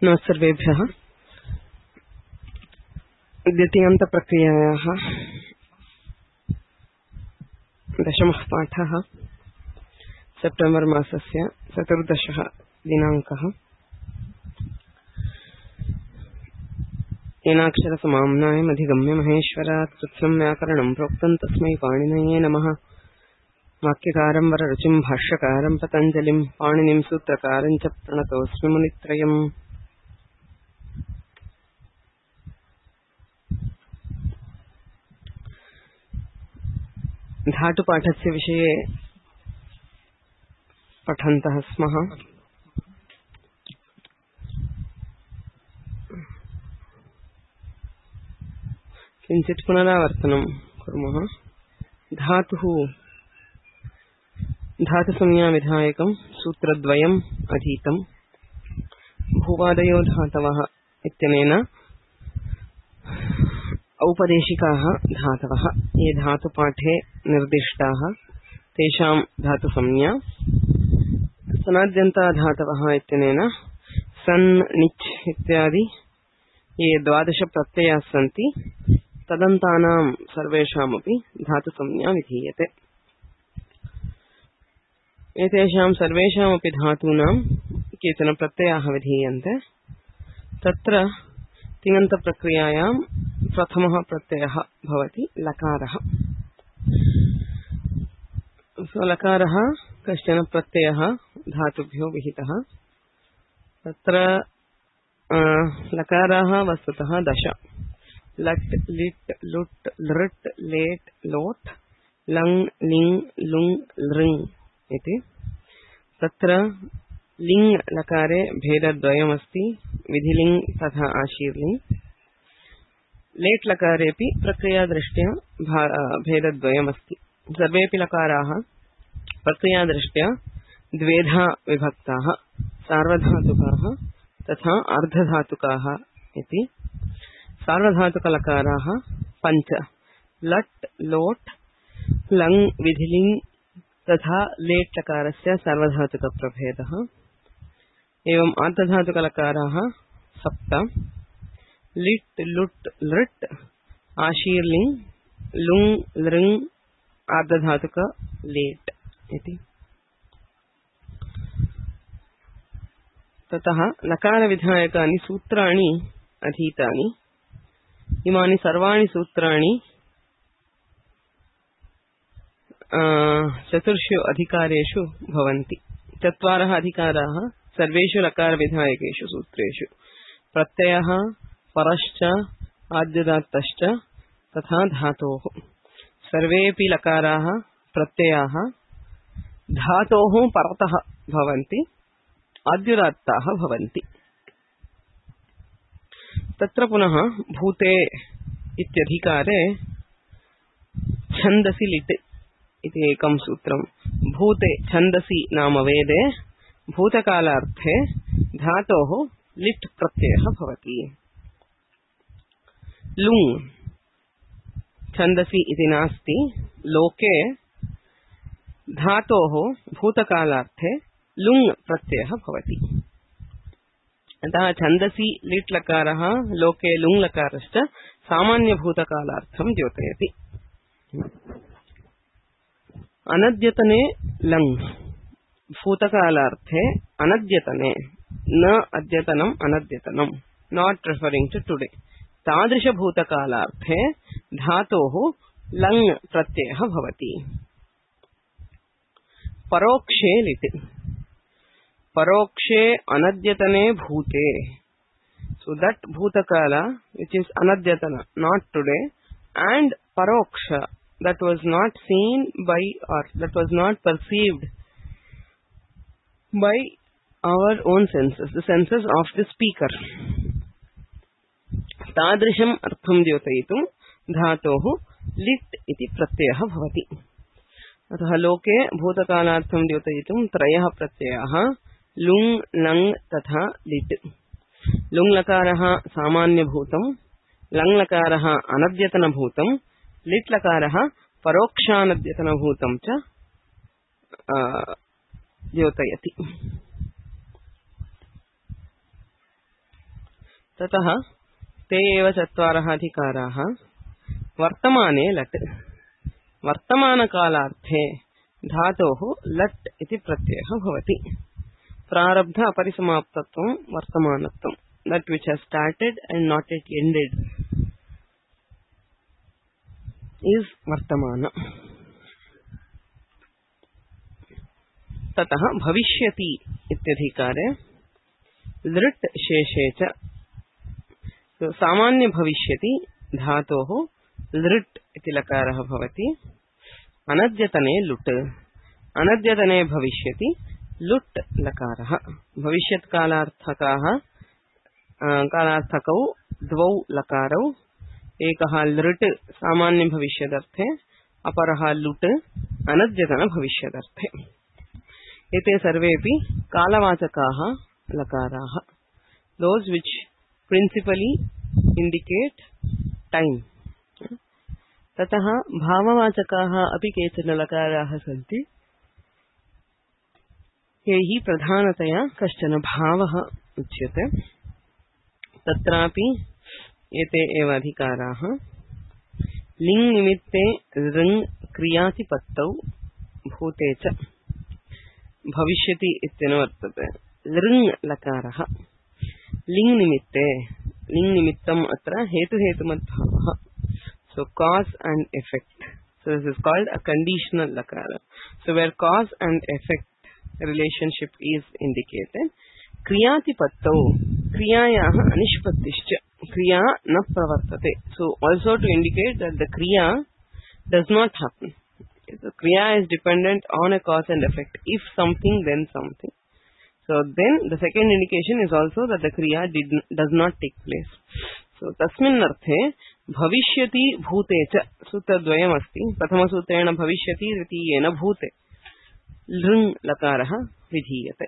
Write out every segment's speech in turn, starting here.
नमस्सर्वेभ्यः। द्वितीयान्तप्रक्रियायाः दशमः पाठः। सेप्टेम्बर् मासस्य 14 दिनाङ्कः। येनाक्षरसमाम्नायमधिगम्य महेश्वरात् कृत्स्नं व्याकरणं प्रोक्तं तस्मै पाणिनये नमः। वाक्यकारं वररुचिं भाष्यकारं पतञ्जलिं पाणिनिं सूत्रकारं च प्रणतोऽस्मि मुनित्रयम्। धातुपाठस्य विषये पठन्तः स्मः। किञ्चित् पुनरावर्तनं कुर्मः। धातुः धातुसंज्ञाविधायकं सूत्रद्वयम् अधीतं। भूवादयो धातवः इत्यनेन औपदेशिकाः धातवः ये धातुपाठे निर्दिष्टाः तेषां धातुसंज्ञा। सनाद्यन्ता धातवः इत्यनेन सन् निच् इत्यादि ये 12 प्रत्ययाः सन्ति तदन्तानां सर्वेषामपि धातुसंज्ञा विधीयते। एतेषां सर्वेषामपि धातूनां केचन प्रत्ययाः विधीयन्ते। तत्र तिङन्तप्रक्रियायां प्रथमः प्रत्ययः भवति लकारः। लकारः कश्चन प्रत्ययः धातुभ्यो विहितः। तत्र लकाराः वस्तुतः 10: लट् लिट् लुट् लृट् लेट् लोट् लङ् लिङ् लुङ् लृङ् इति। तत्र लिङ् लकारे भेदद्वयमस्ति, विधिलिङ् तथा आशीर्लिङ्। लेट् लकारेऽपि प्रक्रियादृष्ट्या भेदद्वयमस्ति। सर्वेऽपि लकाराः प्रक्रियादृष्ट्या द्वेधा विभक्ताः, सार्वधातुकाः तथा अर्धधातुकाः इति। सार्वधातुकलकाराः 5: लट् लोट् लङ् विधिलिङ् तथा लेट् लकारस्य सार्वधातुकप्रभेदः। एवं अर्धधातुकलकाराः 7: लिट् लुट् लृट् आशीर्लिङ् लुङ् लृङ् अर्धधातुक लेट् इति। ततः लकारविधायकानि सूत्राणि अधीतानि। इमानि सर्वाणि सूत्राणि 4 अधिकारेषु भवन्ति। 4 अधिकाराः सर्वेषु लकारविधायकेषु सूत्रेषु: प्रत्ययः, परश्च, आद्युदात्तश्च तथा धातोः। सर्वेऽपि लकाराः प्रत्ययाः धातोः परतः भवन्ति, आद्युदात्ताः भवन्ति। तत्र पुनः भूते इत्यधिकारे छन्दसि लिट् इति एकं सूत्रम्। भूते छन्दसि नाम वेदे भूतकालार्थे धातोः लिट् प्रत्ययः भवति। लुङ् छन्दसि इति नास्ति, लोके धातोः भूतकालार्थे लुङ् प्रत्ययः भवति। अतः छन्दसि लिट् लकारः लोके लुङ् लकारश्च सामान्यभूतकालार्थं द्योतयति। अनद्यतने लङ् भूतकालार्थे अनद्यतने, न अद्यतनम् अनद्यतनम्, नाट् रेफरिङ्ग् टु टुडे। तादृशभूतकालार्थे धातोः लङ् प्रत्ययः भवति। परोक्षे लिट्, परोक्षे अनद्यतने भूते, so that bhutakala which is anadyatana, not today, and paroksha, that was not seen by or that was not perceived by our own senses, the senses of the speaker. तादृशम् अर्थं द्योतयितुं धातोः लिट् इति प्रत्ययः भवति। अतः लोके भूतकालार्थं द्योतयितुं 3 प्रत्ययाः: लुङ् लङ् तथा लिट्। लुङ् लकारः सामान्यभूतं, लङ् लकारः अनद्यतनभूतं, लिट् लकारः परोक्षानद्यतनभूतं च द्योतयति। ततः ते एव चत्वारः अधिकाराः वर्तमाने लट् वर्तमानकालार्थे धातोः लट् इति प्रत्ययः भवति प्रारब्ध अपरिसमाप्तत्वं वर्तमानत्वं that which has started and not yet ended is vartamana. ततः भविष्यति इत्यधिकारे लृट् शेषे च सामान्य भविष्यति धातोः लृट् इति लकारः भवति अनद्यतने लुट् अनद्यतने भविष्यति लुट् लकारः भविष्यत् कालार्थकौ द्वौ लकारौ एकः लृट् सामान्य भविष्यदर्थे अपरः लुट् अनद्यतन भविष्यदर्थे एते सर्वेपि कालवाचकाः लकाराः those which principally indicate time. ततः भाववाचकाः अपि केचन लकाराः सन्ति यैः प्रधानतया कश्चन भावः उच्यते तत्रापि एते एव अधिकाराः लिङ् निमित्ते ऋङ् क्रियातिपत्तौ भूते च भविष्यति इत्येन वर्तते लृङ् लकारः लिङ् निमित्ते लिङ् निमित्तम् अत्र हेतुहेतुमद्भावः so cause and effect so this is called a conditional lakara so where cause and effect relationship is indicated kriyatipattau kriyayah anishpattischa kriya na pravartate so also to indicate that the kriya does not happen the kriya is dependent on a cause and effect if something then something so then the second indication is also that the kriya does not take place so tasmin arthe भविष्यति भूते च सूत्रद्वयम् अस्ति प्रथमसूत्रेण भविष्यति द्वितीयेन भूते लृङ् लकारः विधीयते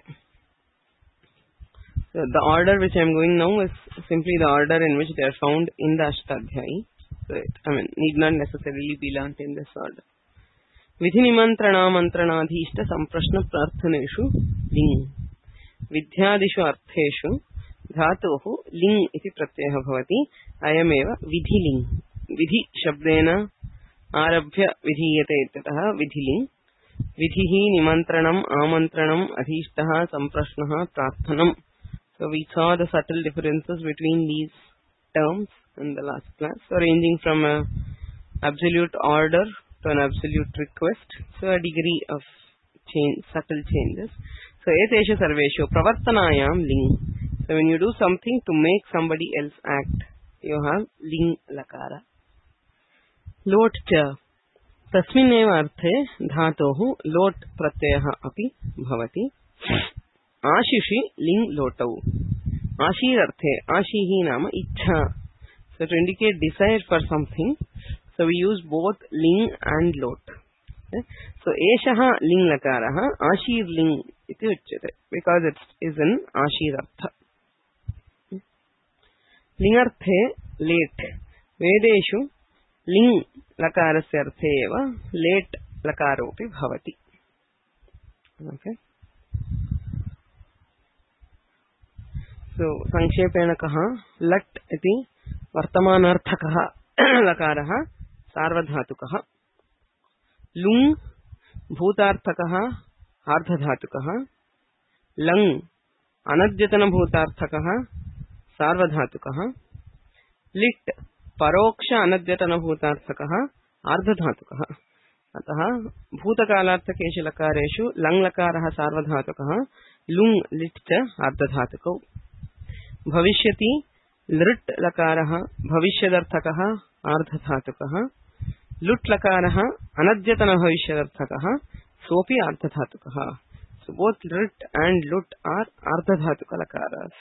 so the order which I am going now is simply the order in which they are found in the Ashtadhyayi so it need not necessarily be learnt in this order विधि निमन्त्रणामन्त्रणाधीष्ट सम्प्रश्न प्रार्थनेषु लिङ् विद्यादिषु अर्थेषु धातोः लिङ् इति प्रत्ययः भवति अयमेव विधिलिङ् विधि शब्देन आरभ्य विधीयते इत्यतः विधिलिङ् विधिः निमन्त्रणम् आमन्त्रणम् अधीष्टः सम्प्रश्नः प्रार्थनम् so we saw the subtle differences between these terms in the last class so ranging from a absolute order to an absolute request so a degree of change subtle changes so eteshu sarveshu pravartanayam ling so when you do something to make somebody else act you have ling lakara lot cha tasmineva arthe dhatoh lot pratyayah api bhavati आशिषि लिंग लोटौ आशीर अर्थे आशीहि नाम इच्छा so to indicate desire for something so we use both ling and lot so एषः लिंग लकारः आशीर लिंग इति उच्यते because it is an आशीर अर्थ लिंगर्थे लेट वेदेषु लिंग लकारस्य अर्थे एव लेट लकारोऽपि भवति okay so संक्षेपेण कः लट् इति वर्तमानार्थकः लकारः सार्वधातुकः लुङ् भूतार्थकः आर्धधातुकः लङ् अनद्यतनभूतार्थकः सार्वधातुकः लिट् परोक्ष अनद्यतनभूतार्थकः आर्धधातुकः अतः भूतकालार्थकेषु लकारेषु लङ् लकारः सार्वधातुकः लुङ् लिट् च आर्धधातुकौ भविष्यति लृट् लकारः भविष्यदर्थकः आर्धधातुकः लुट् लकारः अनद्यतन भविष्यदर्थकः सोऽपि आर्धधातुकः so both लृट् and लुट् are आर्धधातुक लकाराः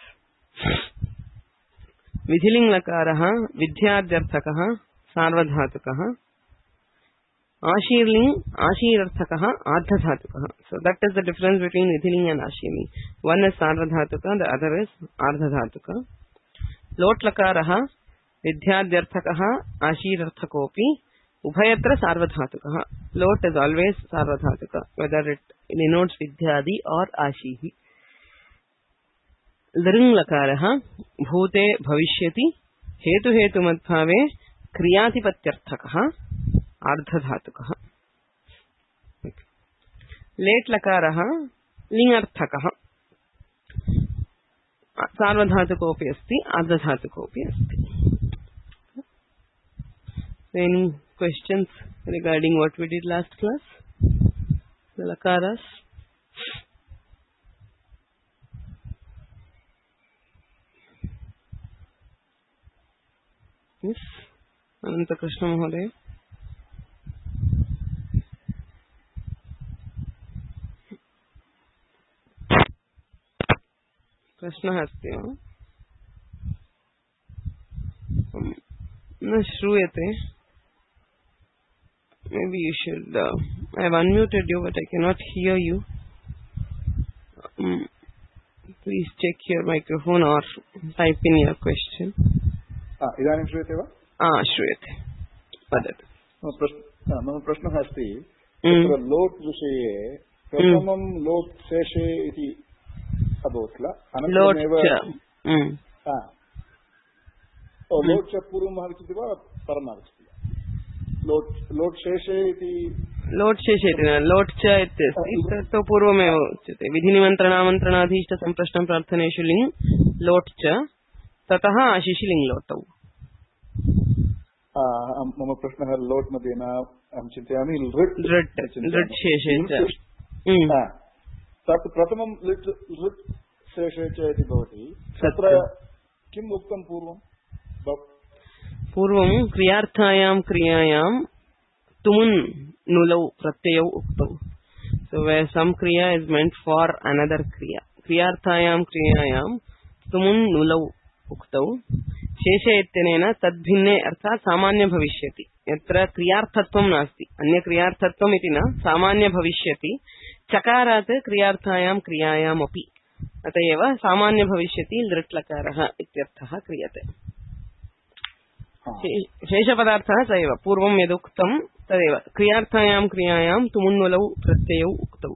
विधिलिङ् लकारः विद्याद्यर्थकः सार्वधातुकः आशीर्लिङ् आशीरर्थकः आर्धधातुकः so that is the difference between विधिलिङ् and आशीर्लिङ् one is सार्वधातुक the other is आर्धधातुक लोट् लकारः विद्याद्यर्थकः आशीरर्थकोऽपि उभयत्र सार्वधातुकः लोट् is always सार्वधातुक whether it denotes विद्यादि or आशीः लृङ् लकारः भूते भविष्यति हेतुहेतुमद्भावे क्रियातिपत्यर्थकः आर्धधातुकः। लेट् लकारः लिङ्गर्थकः सार्वधातुकोऽपि अस्ति आर्धधातुकोऽपि अस्ति। Any questions regarding what we did last class? The lakaras. Yes, Ananta Krishna Mahoday. प्रश्नः अस्ति वा? न श्रूयते. Maybe you should. I have unmuted you, but I cannot hear you. Please check your microphone or type in your question. इदानीं श्रूयते वा? श्रूयते. वदतु. मम प्रश्नः अस्ति, तत्र लोट् विषये प्रथमं लोट् शेषे इति अभवत् किल, अनन्तरमेव लोट् च पूर्वम् आगच्छति वा परम् आगच्छति? लोट् शेषे इति लोट् शेषे इति न, लोट् च इत्यस्ति तत्तु पूर्वमेव उच्यते। विधिनिमन्त्रणामन्त्रणाधीष्ट सम्प्रश्नं प्रार्थनेषु लिङ् लोट् च ततः आशिषि लिङ् लोटौ। मम प्रश्नः लोट् मध्ये न, अहं चिन्तयामि लृट् शेषे च। तत् प्रथमं लृट् शेषे च इति भवति। तत्र किम् उक्तं पूर्वं? पूर्वं क्रियार्थायां क्रियायां तुमुन् नुलौ प्रत्ययौ उक्तौ. So where some kriya is meant for another kriya. क्रियार्थायां क्रियायां तुमुन् नुलौ उक्तौ. शेषे इत्यनेन तद्भिन्ने अर्थात् सामान्य भविष्यति. यत्र क्रियार्थत्वं नास्ति, अन्य क्रियार्थत्वम् इति न, सामान्य भविष्यति. चकारात् क्रियार्थायां क्रियायामपि, अत एव सामान्य भविष्यति लृट् लकारः इत्यर्थः क्रियते. शेषपदार्थः स एव पूर्वं यदुक्तं तदेव, क्रियार्थायां क्रियायां तुमुन्नुलौ प्रत्ययौ उक्तौ.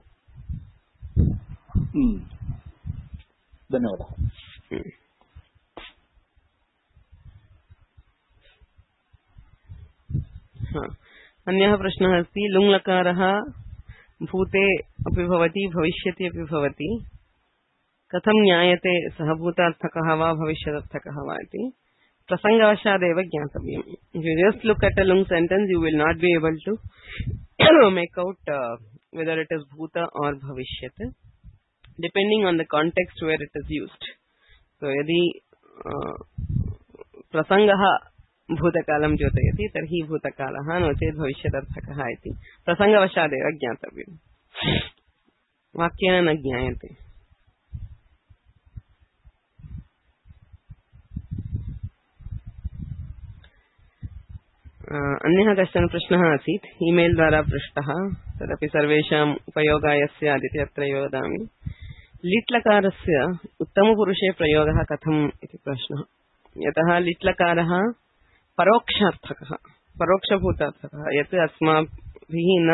धन्यवादः. अन्यः प्रश्नः अस्ति, लुङ् लकारः भूते अपि भवति भविष्यति अपि भवति, कथं ज्ञायते सः भूतार्थकः वा भविष्यदर्थकः वा इति प्रसंगवशादेव ज्ञातव्यम्. If you just look at a lung sentence, you will not be able to make out whether it is bhuta or bhavishyat, depending on the context where it is used. So यदि प्रसंगः भूतकालं द्योतयति तर्हि भूतकालः, no चेत् भविष्यदर्थकः इति प्रसंगवशादेव ज्ञातव्यम्. वाक्येन न ज्ञायते. अन्यः कश्चन प्रश्नः आसीत्, ईमेल् द्वारा पृष्टः, तदपि सर्वेषाम् उपयोगाय स्यात् इति अत्रैव वदामि. लिट्लकारस्य उत्तमपुरुषे प्रयोगः कथम् इति प्रश्नः. यतः लिट्लकारः परोक्षार्थकः, परोक्षभूतार्थकः, यत् अस्माभिः न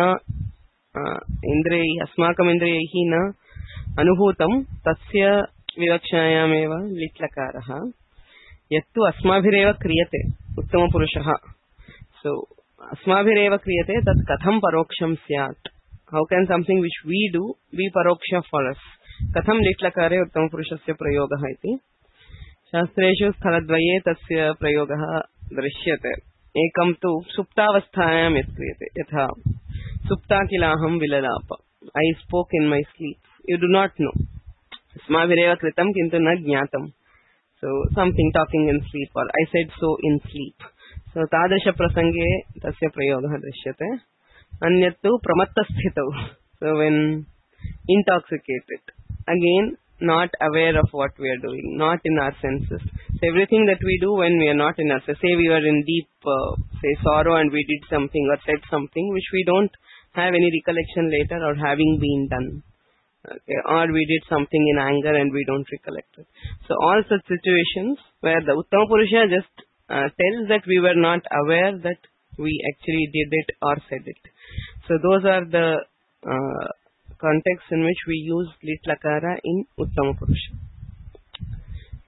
अस्माकमिन्द्रियैः न अनुभूतं तस्य विवक्षायामेव लिट्लकारः. यत्तु अस्माभिरेव क्रियते उत्तमपुरुषः, so अस्माभिरेव क्रियते, तत् कथं परोक्षं स्यात्? How can something which we do be paroksha for us? कथं लिट्लकारे उत्तमपुरुषस्य प्रयोगः इति शास्त्रेषु स्थलद्वये तस्य प्रयोगः दृश्यते. एकं तु सुप्तावस्थायां यत् क्रियते, यथा सुप्ता किलाहं विललाप, I spoke in my sleep. You do not know. अस्माभिरेव कृतं किन्तु न ज्ञातं. So something talking in sleep, or I said so in sleep. So तादृश प्रसंगे तस्य प्रयोगः दृश्यते. अन्यत्तु प्रमत्तस्थितौ, so when intoxicated, again not aware of what we are doing, not in our senses. So everything that we do when we are not in our senses, say we were in deep say sorrow and we did something or said something which we don't have any recollection later or having been done, okay, or we did something in anger and we don't recollect it. So all such situations where the Uttama Purusha just tells that we were not aware that we actually did it or said it. So those are the contexts in which we use lit lakara in Uttama Purusha.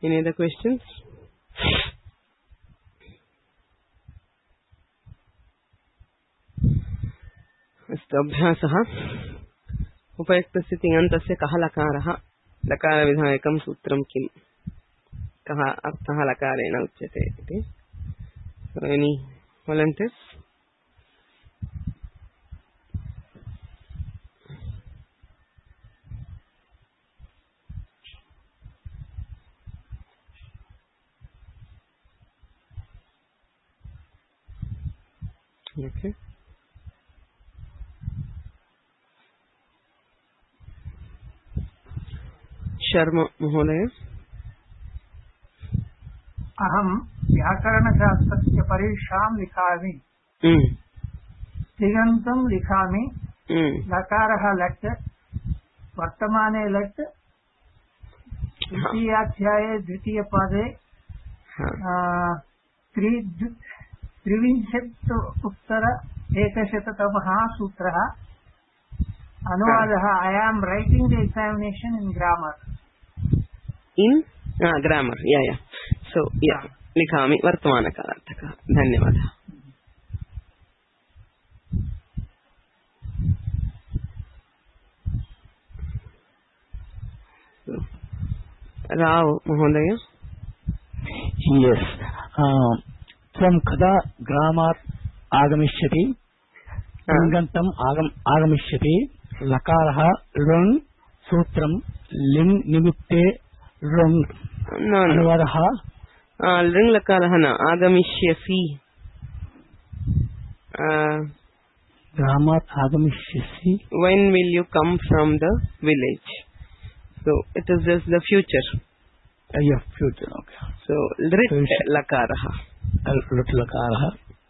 Any other questions? अस्तु अभ्यासः उपयुक्तस्य तिङन्तस्य कः लकारः लकारविधायकं सूत्रं किम् कः अर्थः लकारेण उच्यते इति. So any volunteers? Okay. Sharma महोदय. अहं व्याकरणशास्त्रस्य परीक्षां लिखामि. तिङन्तं लिखामि. लकारः लट् वर्तमाने लट् द्वितीयाध्याये द्वितीयपदे 63-100तमः सूत्रः. अनुवादः I am writing the examination in grammar. In grammar. Yeah. So yeah. लिखामि वर्तमानकालार्थकः. धन्यवादः. राव महोदय. Yes. त्वं कदा ग्रामात् आगमिष्यति? तिङन्तम् आगमिष्यति. लकारः लृङ् सूत्रं लिङ् निमित्ते लृङ्. अनुवादः लृङ् लकारः न आगमिष्यसि. ग्रामात् आगमिष्यसि. When will you come from the village? So it is just the future. Yeah, future. Okay. So lrit lakarah. Lrit lakarah.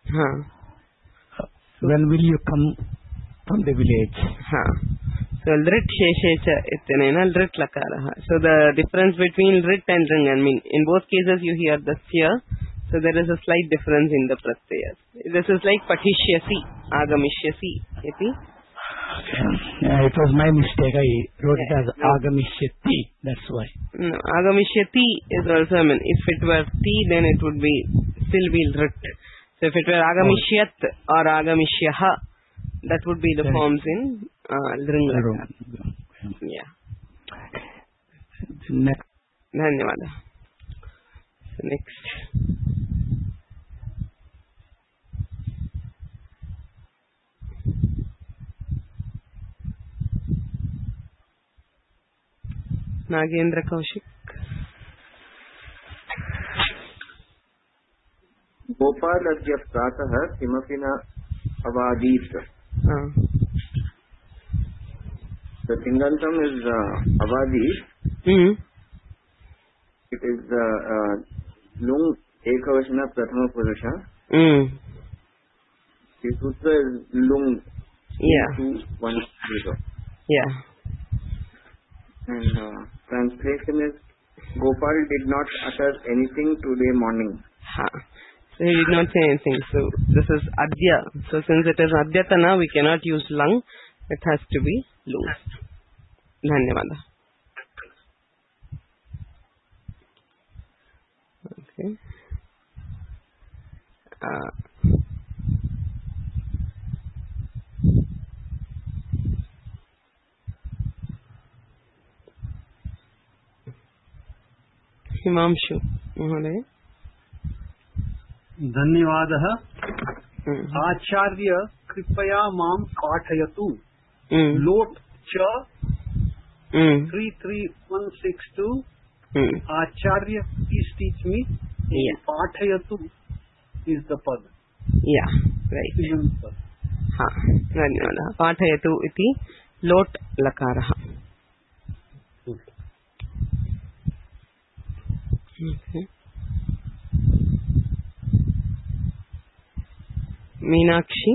When will you come from the village? So lrit sheshecha itnena lrit lakarah. So the difference between lrit and ring, I mean, in both cases you hear the sya. So there is a slight difference in the pratyas. This is like patishyasi, agamishyasi iti. It was my mistake. I wrote it as agamishyati. That's why. No, agamishyati is also, I mean, if it were ti, then it would be still be lrit. So if it were agamishyat or agamishyah, that would be the forms in lring lakar. Yeah. Next. Dhanyawada. So next. Nagendra Kaushik. Gopal अद्य प्रातः किमपि न अवादीत्. The Tingantam is avadit. It is lung ekavachana prathama purusha. The sutra is lung. Yeah. 2-1-0. Yeah. And translation is Gopal did not utter anything today morning. So he did not say anything. So this is adya. So since it is adyatana, we cannot use lung. It has to be loose. Dhanyavada. Okay. Himanshu महोदय. धन्यवादः. आचार्य कृपया मां पाठयतु. लोट च 33162. आचार्य please teach me. पाठयतु is the pad. Yeah, right. धन्यवादः. पाठयतु इति लोट लकारः. Okay. Meenakshi.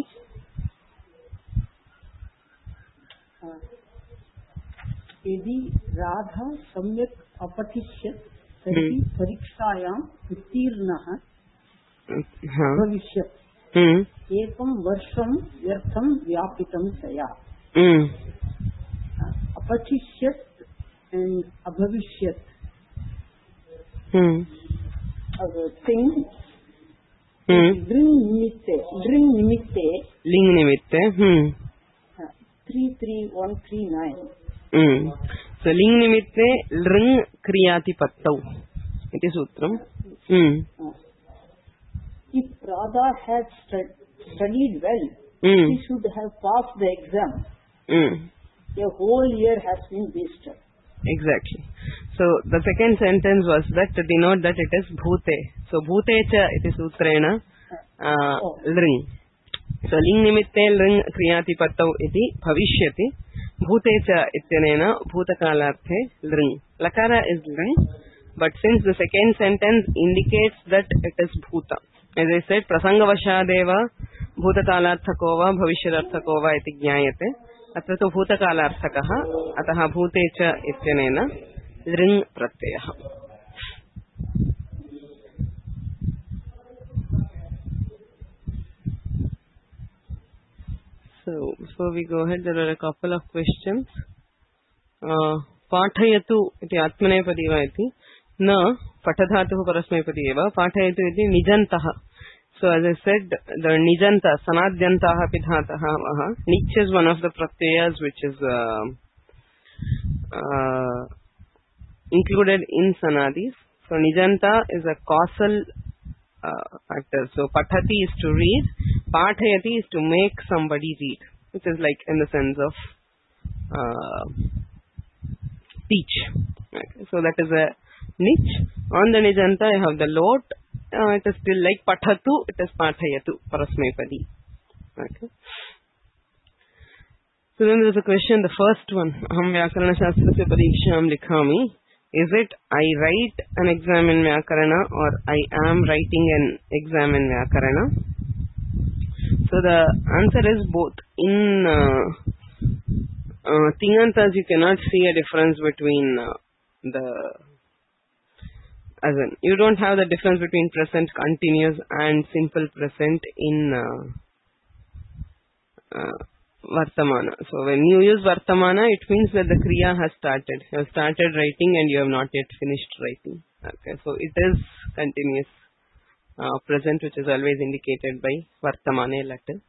यदि राधा सम्यक् अपठिष्यत् तर्हि परीक्षायाम् उत्तीर्णः भविष्यत्. एकं वर्षं व्यर्थं व्यापितं तया. अपठिष्यत् and अभविष्यत्. thing. Dring nimitte. Ling nimitte. 33139. So ling nimitte lring kriyati pattau. Iti sutram. If Radha had studied well, she should have passed the exam. A whole year has been wasted. Exactly. So the second sentence was that to denote that it is bhute. So bhute cha iti sutrena lring. So ling nimitte lring kriyati pattau iti bhavishyati. Bhute cha ityanena bhutakalarthe lring. Lakara is lring, but since the second sentence indicates that it is bhuta, as I said, prasangavashadeva bhutakalarthako va bhavishyararthako va iti jnayate. अत्र तु भूतकालार्थकः अतः भूते च इत्यनेन लृङ् प्रत्ययः. So before we go ahead, there are a couple of questions. पाठयतु इति आत्मनेपदी वा इति न पठधातुः परस्मैपदी एव. पाठयतु इति निजन्तः. So as I said, the nijanta, sanadyantaha pidhataha, nich is one of the pratyayas which is included in sanadis. So nijanta is a causal factor. So pathati is to read, pathayati is to make somebody read, which is like in the sense of teach. Okay. So that is a nich. On the nijanta I have the lot. It is still like pathatu, it is pathayatu, parasmaipadi. Okay. So then there is a question, the first one, aham vyakarana shastrasya pariksham likhami. Is it I write an exam in vyakarana or I am writing an exam in vyakarana? So the answer is both. In Tingantas you cannot see a difference between as in, you don't have the difference between present continuous and simple present in Vartamana. So when you use Vartamana, it means that the Kriya has started. You have started writing and you have not yet finished writing. Okay, so it is continuous present, which is always indicated by Vartamane letter.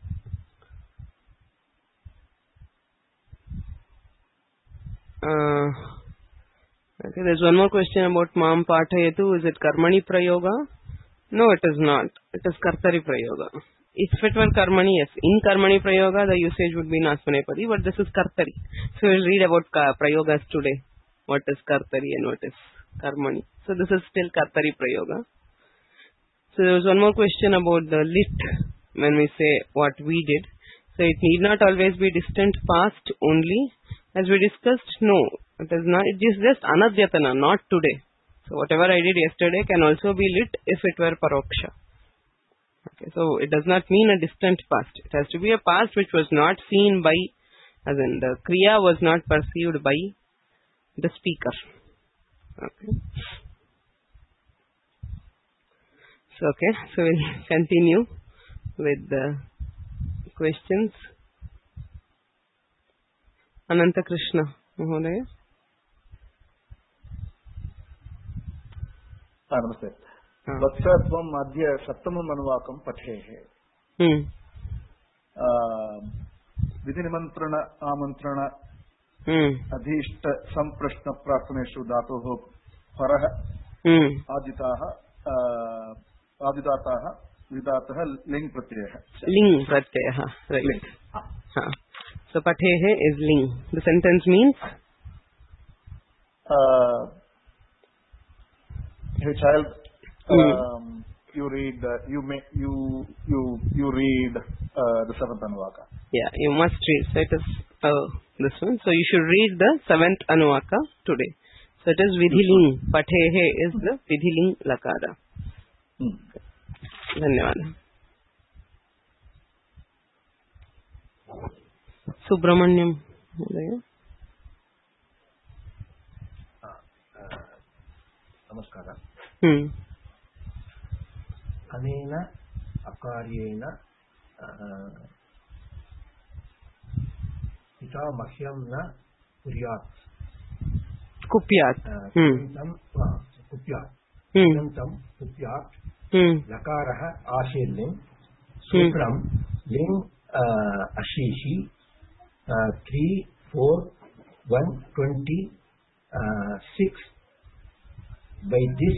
Okay, there's one more question about Mam Pathayatu. Is it Karmani Prayoga? No, it is not. It is Kartari Prayoga. If it were Karmani, yes. In Karmani Prayoga, the usage would be in Asmanepadi, but this is Kartari. So we'll read about Prayogas today. What is Kartari and what is Karmani. So this is still Kartari Prayoga. So there was one more question about the lit, when we say what we did. So it need not always be distant past only. As we discussed, no. It is not. It is just anadyatana, not today. So whatever I did yesterday can also be lit if it were paroksha. Okay, so it does not mean a distant past. It has to be a past which was not seen by, as in the kriya was not perceived by the speaker. Okay. So we'll continue with the questions. Ananta Krishna Mahodaya. नमस्ते. वत्स त्वम् अद्य सप्तमम् अनुवाकं पठेः. विधिनिमन्त्रण आमन्त्रण अधीष्ट सम्प्रश्न प्रार्थनेषु धातोः परः आदिदाताः विदातः लिङ् प्रत्ययः. Ling pratyayah. Right. So pathehe is ling. The sentence means hey child, you read you read the seventh anuvaka. Yeah, you must read. So it is this one. So you should read the seventh anuvaka today. So it is vidhiling. Pathehe is the vidhiling lakara. Dhanyawad. Subramanyam. नमस्कार. अनेन अकार्येण पिता मह्यं न कुर्यात्. कुप्यात्. Supyat. Tigantam Supyat. Lakarah Ashirling. Sutram Ling Ashishi. 3, 4, 1, 20, 6. By this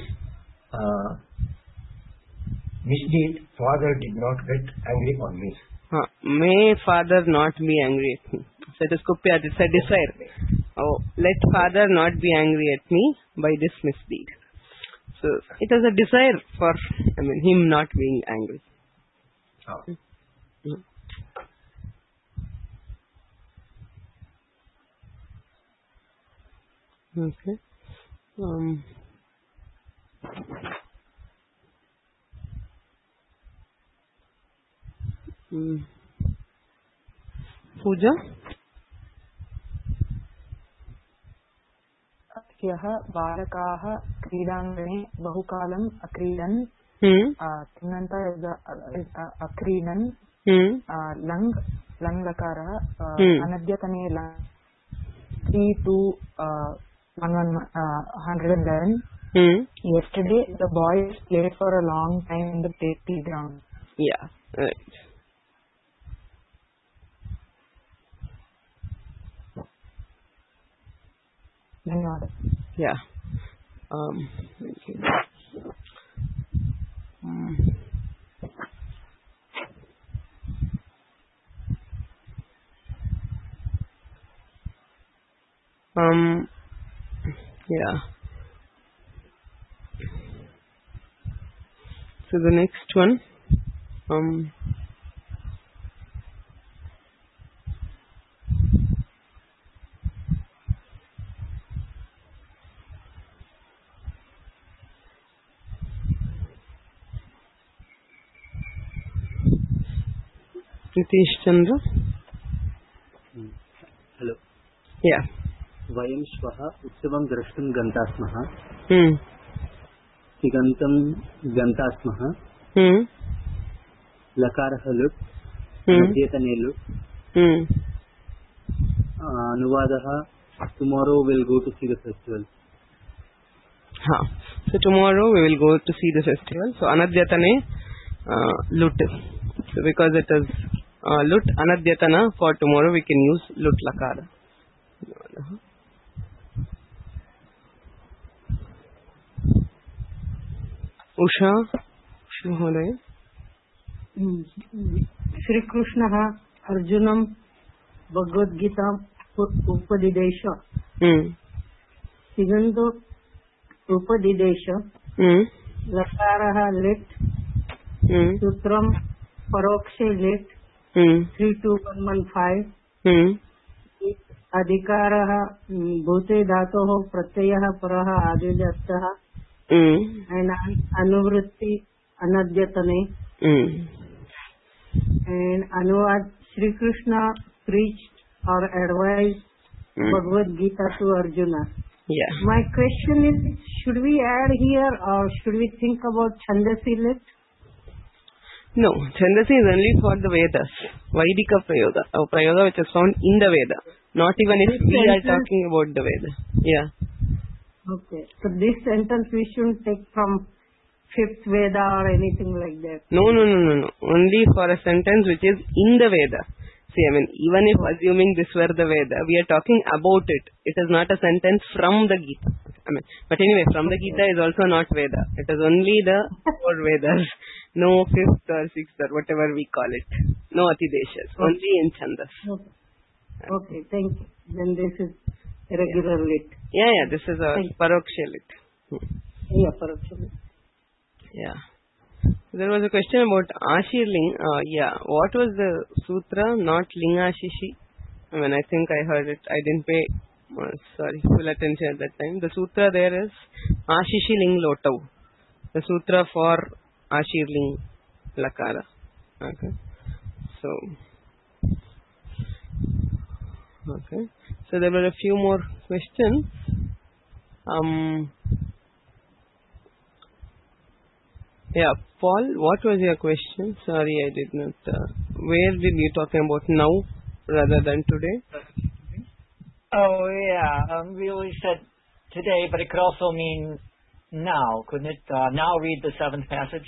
misdeed, father did not get angry on me. May father not be angry at me. So it is Kupyat, it's a desire. Oh, let father not be angry at me by this misdeed. So it is a desire for him not being angry. Okay. Pooja? ह्यः बालकाः क्रीडाङ्गणे बहुकालम् अक्रीडन् तिङन्त अक्रीडन् लङ्लकारः अनद्यतने 111. Yesterday the boys played for a long time in the playground. Yeah, right. धन्यवाद. Yeah. Yeah. So the next one. Nitish Chandra. Hello. Yeah. वयं श्वः उत्सवं द्रष्टुं गन्ता स्मः. तिगन्तं गन्ता स्मः. लकारः लुट्. मध्येतने लुट्. अनुवादः tomorrow we'll go to see the festival. So tomorrow we will go to see the festival. So anadyatane lut. So because it is lut anadyatana, for tomorrow we can use lut lakara. Usha Shuhoday. Shri Krishna Arjunam Bhagavad Gita Upadidesha. Siganto Upadidesha. Lakaraha lit. Sutram Parokshe lit. 32115. Adhikaraha Bhute Dhatoho Pratyaha Paraha Adidattaha. And Anuvritti Anadyatane. And Anuvad Sri Krishna preached or advised Bhagavad Gita to Arjuna. Yeah. My question is, should we add here or should we think about Chandasi lit? No, Chandasi is only for the Vedas. Vaidika Prayoga. A Prayoga which is found in the Veda. Not even if we are talking about the Veda. Yeah. Okay. So this sentence we shouldn't take from 5th Veda or anything like that. No. Only for a sentence which is in the Veda. See, even if assuming this were the Veda, we are talking about it. It is not a sentence from the Gita. But anyway, from the Gita is also not Veda. It is only the 4 Vedas. No 5th or 6th or whatever we call it. No Atideshas. Only in Chandas. Okay, thank you. Then this is regular lit. Yeah, this is a Paroksha lit. Yeah, Paroksha lit. Yeah. There was a question about Ashirling. What was the sutra? Not Lingashishi. I think I heard it. I didn't pay full attention at that time. The sutra there is Ashishi Ling Lotau. The sutra for Ashirling Lakara. Okay. So there were a few more questions. Yeah, Paul, what was your question? Sorry, I did not. Where did you talking about now rather than today? Oh, yeah. We always said today, but it could also mean now. Couldn't it now read the seventh passage?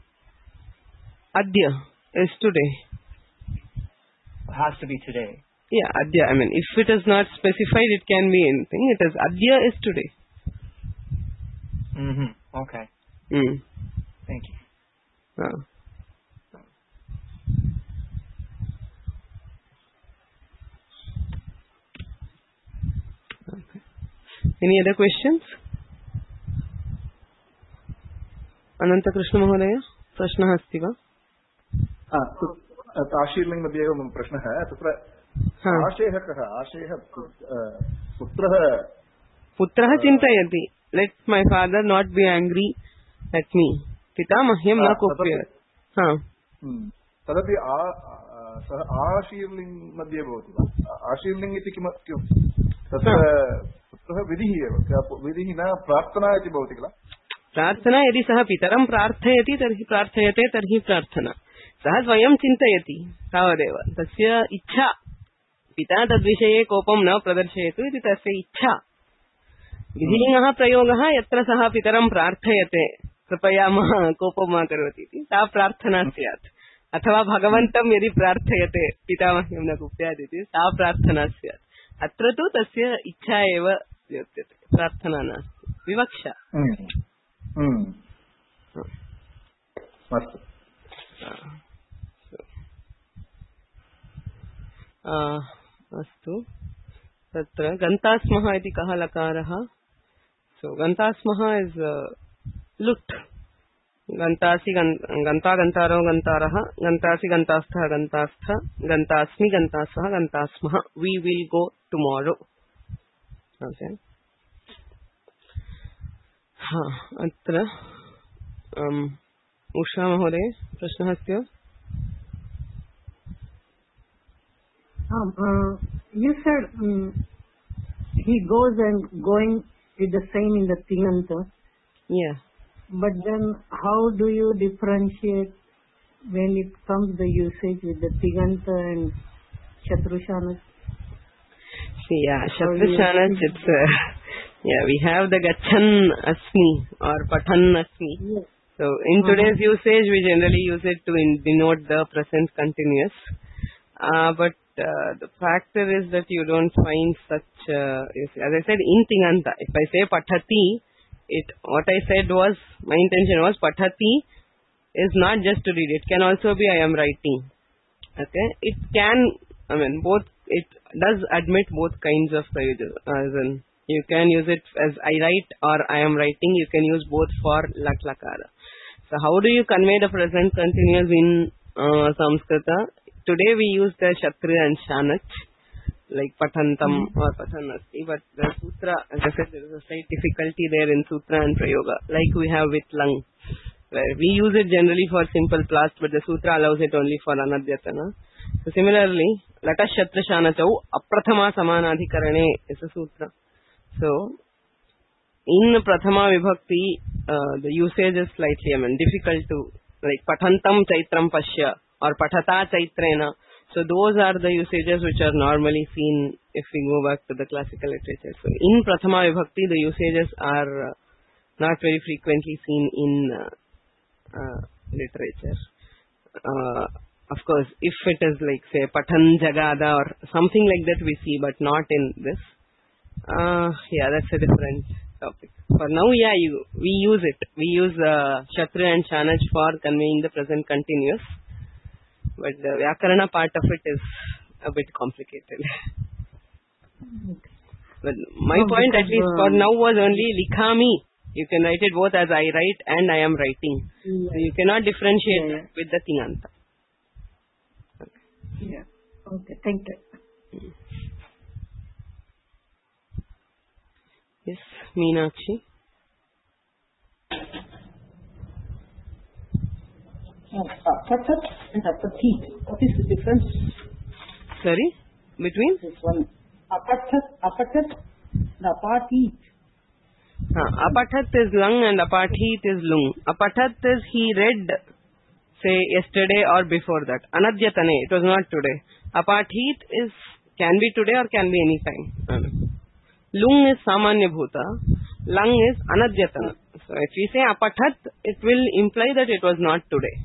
Adya is today. It has to be today. Yeah, Adya. I mean, if it is not specified, it can be anything. It is Adya is today. Okay. Thank you. Okay. Any other questions? Ananta Krishna Mahodaya, प्रश्नः अस्ति वा? आशीर्लिङ्ग् मध्ये एव मम प्रश्नः तत्र आशयः कः? आशयः पुत्रः चिन्तयति let my father not be angry at me. पिता मह्यं न कोप्येत्. तदपि सः आशीर्लिङ्ग् मध्ये भवति वा? आशीर्लिङ्ग् इति किं तत्र पुत्रः विधिः एव, विधिः न प्रार्थना इति भवति किल? प्रार्थना यदि सः पितरं प्रार्थयति तर्हि प्रार्थयते तर्हि प्रार्थना. सः स्वयं चिन्तयति तावदेव. तस्य इच्छा. पिता तद्विषये कोपं न प्रदर्शयतु इति तस्य इच्छा. विधिलिङ्गः प्रयोगः यत्र सः पितरं प्रार्थयते कृपया कोपं मा करोति इति सा प्रार्थना स्यात्. अथवा भगवन्तं यदि प्रार्थयते पिता मह्यं न कुप्यात् इति सा प्रार्थना स्यात्. अत्र तु तस्य इच्छा एव द्योत्यते, प्रार्थना नास्ति, विवक्षा. अस्तु. तत्र गन्तास्मः इति कः लकारः? सो गन्तास्मः इस् लुट्. गन्तासि गन्ता गन्तारो गन्तारः, गन्तासि गन्तास्थः गन्तास्थ, गन्तास्मि गन्तासः गन्तास्मः. We will go tomorrow. Okay. अत्र उषा महोदय प्रश्नः अस्ति वा? You said he goes and going with the same in the Tinganta. Yeah. But then how do you differentiate when it comes the usage with the Tinganta and Shatrushanas? Yeah, Shatrushanas, it's we have the Gachan Asmi or Pathan Asmi. Yes. So in today's usage, we generally use it to denote the present continuous. But the factor is that you don't find such, as I said, in Tinganta. If I say Pathati, what I said was, my intention was Pathati is not just to read. It can also be I am writing. Okay? It can, both, it does admit both kinds of uses. As in, you can use it as I write or I am writing. You can use both for Lat Lakara. So how do you convey the present continuous in Samskrita? Today we use the Shatru and Shanach, like Pathantam or Pathanasti, but the Sutra, as I said, there is a slight difficulty there in Sutra and Prayoga, like we have with Lang, where we use it generally for simple plast, but the Sutra allows it only for Anadyatana. So similarly, Lata Shatra Shanachau Aprathama Samanadhikarane is a Sutra. So, in Prathama Vibhakti, the usage is slightly difficult to, like Pathantam Chaitram Pashya or Pathata Chaitrena. So those are the usages which are normally seen if we go back to the classical literature. So in Prathama Vibhakti, the usages are not very frequently seen in literature. Of course, if it is like say Pathan Jagada or something like that we see, but not in this. That's a different topic. For now, we use it. We use Shatra and Shanach for conveying the present continuous. But the Vyakarana part of it is a bit complicated. But my point, at least for now, was only Likhami. You can write it both as I write and I am writing. So you cannot differentiate with the Tinganta. Okay. Okay, thank you. Yes, Meenakshi. Apatat and apatit. What is the difference? Sorry? Between? This one. Apatat and apatit. Apatat is lung and apatit is lung. Apatat is he read, say, yesterday or before that. Anadyatane, it was not today. Apatit is, can be today or can be any time. Lung is samanya bhuta. Lung is anadyatana. So if we say apatat, it will imply that it was not today.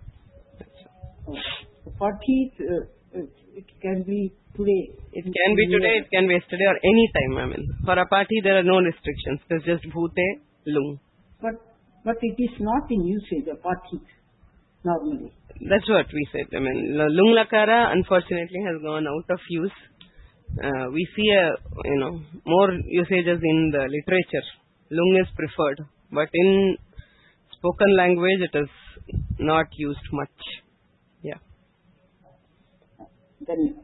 Apatit, it can be today. It can be today, it can be yesterday, or any time. I mean, for apati there are no restrictions. There's just bhute, lung. But it is not in usage, apatit, normally. That's what we said. I mean, lung lakara unfortunately has gone out of use. We see more usages in the literature. Lung is preferred, but in spoken language it is not used much. Yeah. Then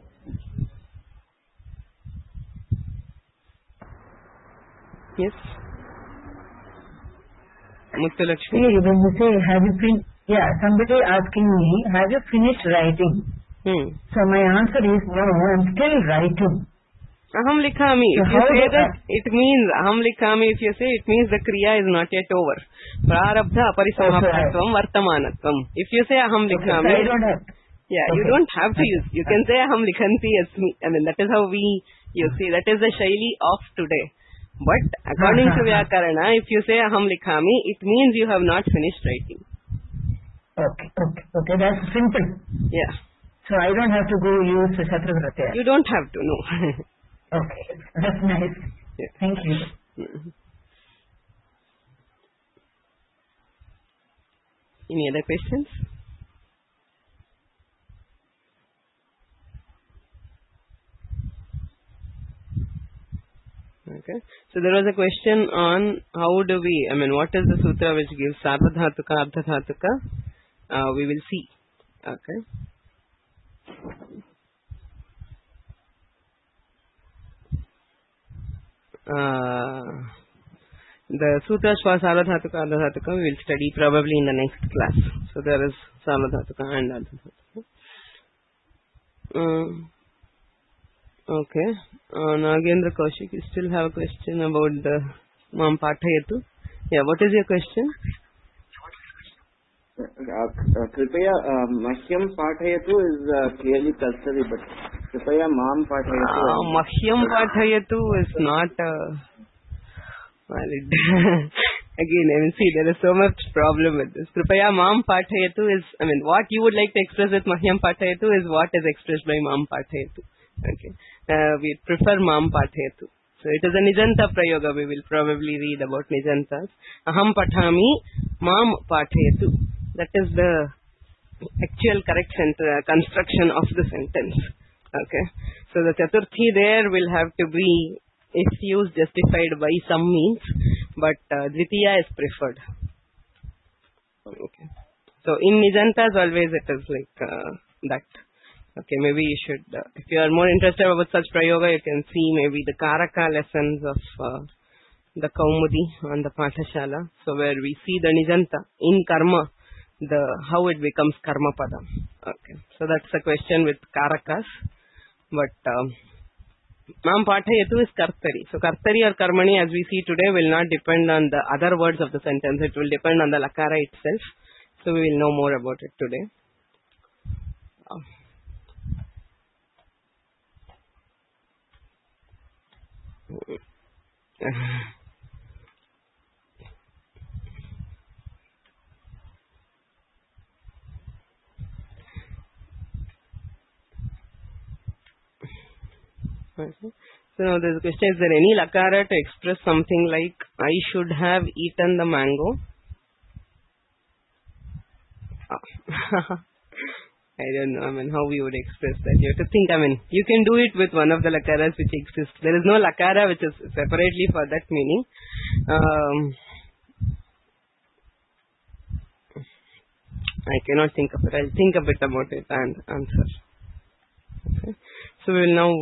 yes. Muttulakshmi. When you say, have you finished? Yeah, somebody asking me, have you finished writing? So my answer is no, I'm still writing. Aham likhami. If you say that, it means aham likhami. If you say, it means the kriya is not yet over. Prarabdha aparisamaptatvam vartamanatvam. If you say aham likhami, I don't have. Yeah, you don't have to use. You can say aham likhanti asmi. I mean, that is how you see. That is the shaili of today. But according to Vyakarana, if you say aham likhami, it means you have not finished writing. Okay, that's simple. Yeah. So I don't have to go use Shatravrata. You don't have to, no. Okay, that's nice. Yeah. Thank you. Any other questions? Okay. So there was a question on how do we, what is the sutra which gives sarvadhatuka, ardhadhatuka? We will see. Okay. The sutras for sarvadhatuka, ardhadhatuka we will study probably in the next class. So there is sarvadhatuka and ardhadhatuka. Okay. Nagendra Kaushik, you still have a question about the Mam Pathayatu? Yeah, what is your question? Kripaya Mahyam Pathayatu is clearly Karsari, but Kripaya Mam Pathayatu. Mahyam Pathayatu is not valid. Again, see, there is so much problem with this. Kripaya Mam Pathayatu is, what you would like to express with Mahyam Pathayatu is what is expressed by Mam Pathayatu. Okay. We prefer Mam Pathayatu. So it is a Nijanta Prayoga. We will probably read about Nijantas. Aham Pathami Mam Pathayatu. That is the actual correct construction of the sentence. Okay. So the Chaturthi there will have to be, if used, justified by some means, but Dvitiya is preferred. Okay. So in Nijantas always it is like that. Okay, maybe you should, if you are more interested about such prayoga, you can see maybe the Karaka lessons of the Kaumudi on the Pathashala. So where we see the Nijanta in karma, how it becomes karma pada. Okay, so that's the question with Karakas. But Mam Pathayatu is Kartari. So Kartari or Karmani, as we see today, will not depend on the other words of the sentence. It will depend on the Lakara itself. So we will know more about it today. So now there's a question, is there any lakara to express something like I should have eaten the mango? I don't know, how we would express that. You have to think, you can do it with one of the lakaras which exist. There is no lakara which is separately for that meaning. I cannot think of it. I'll think a bit about it and answer. Okay. So we will now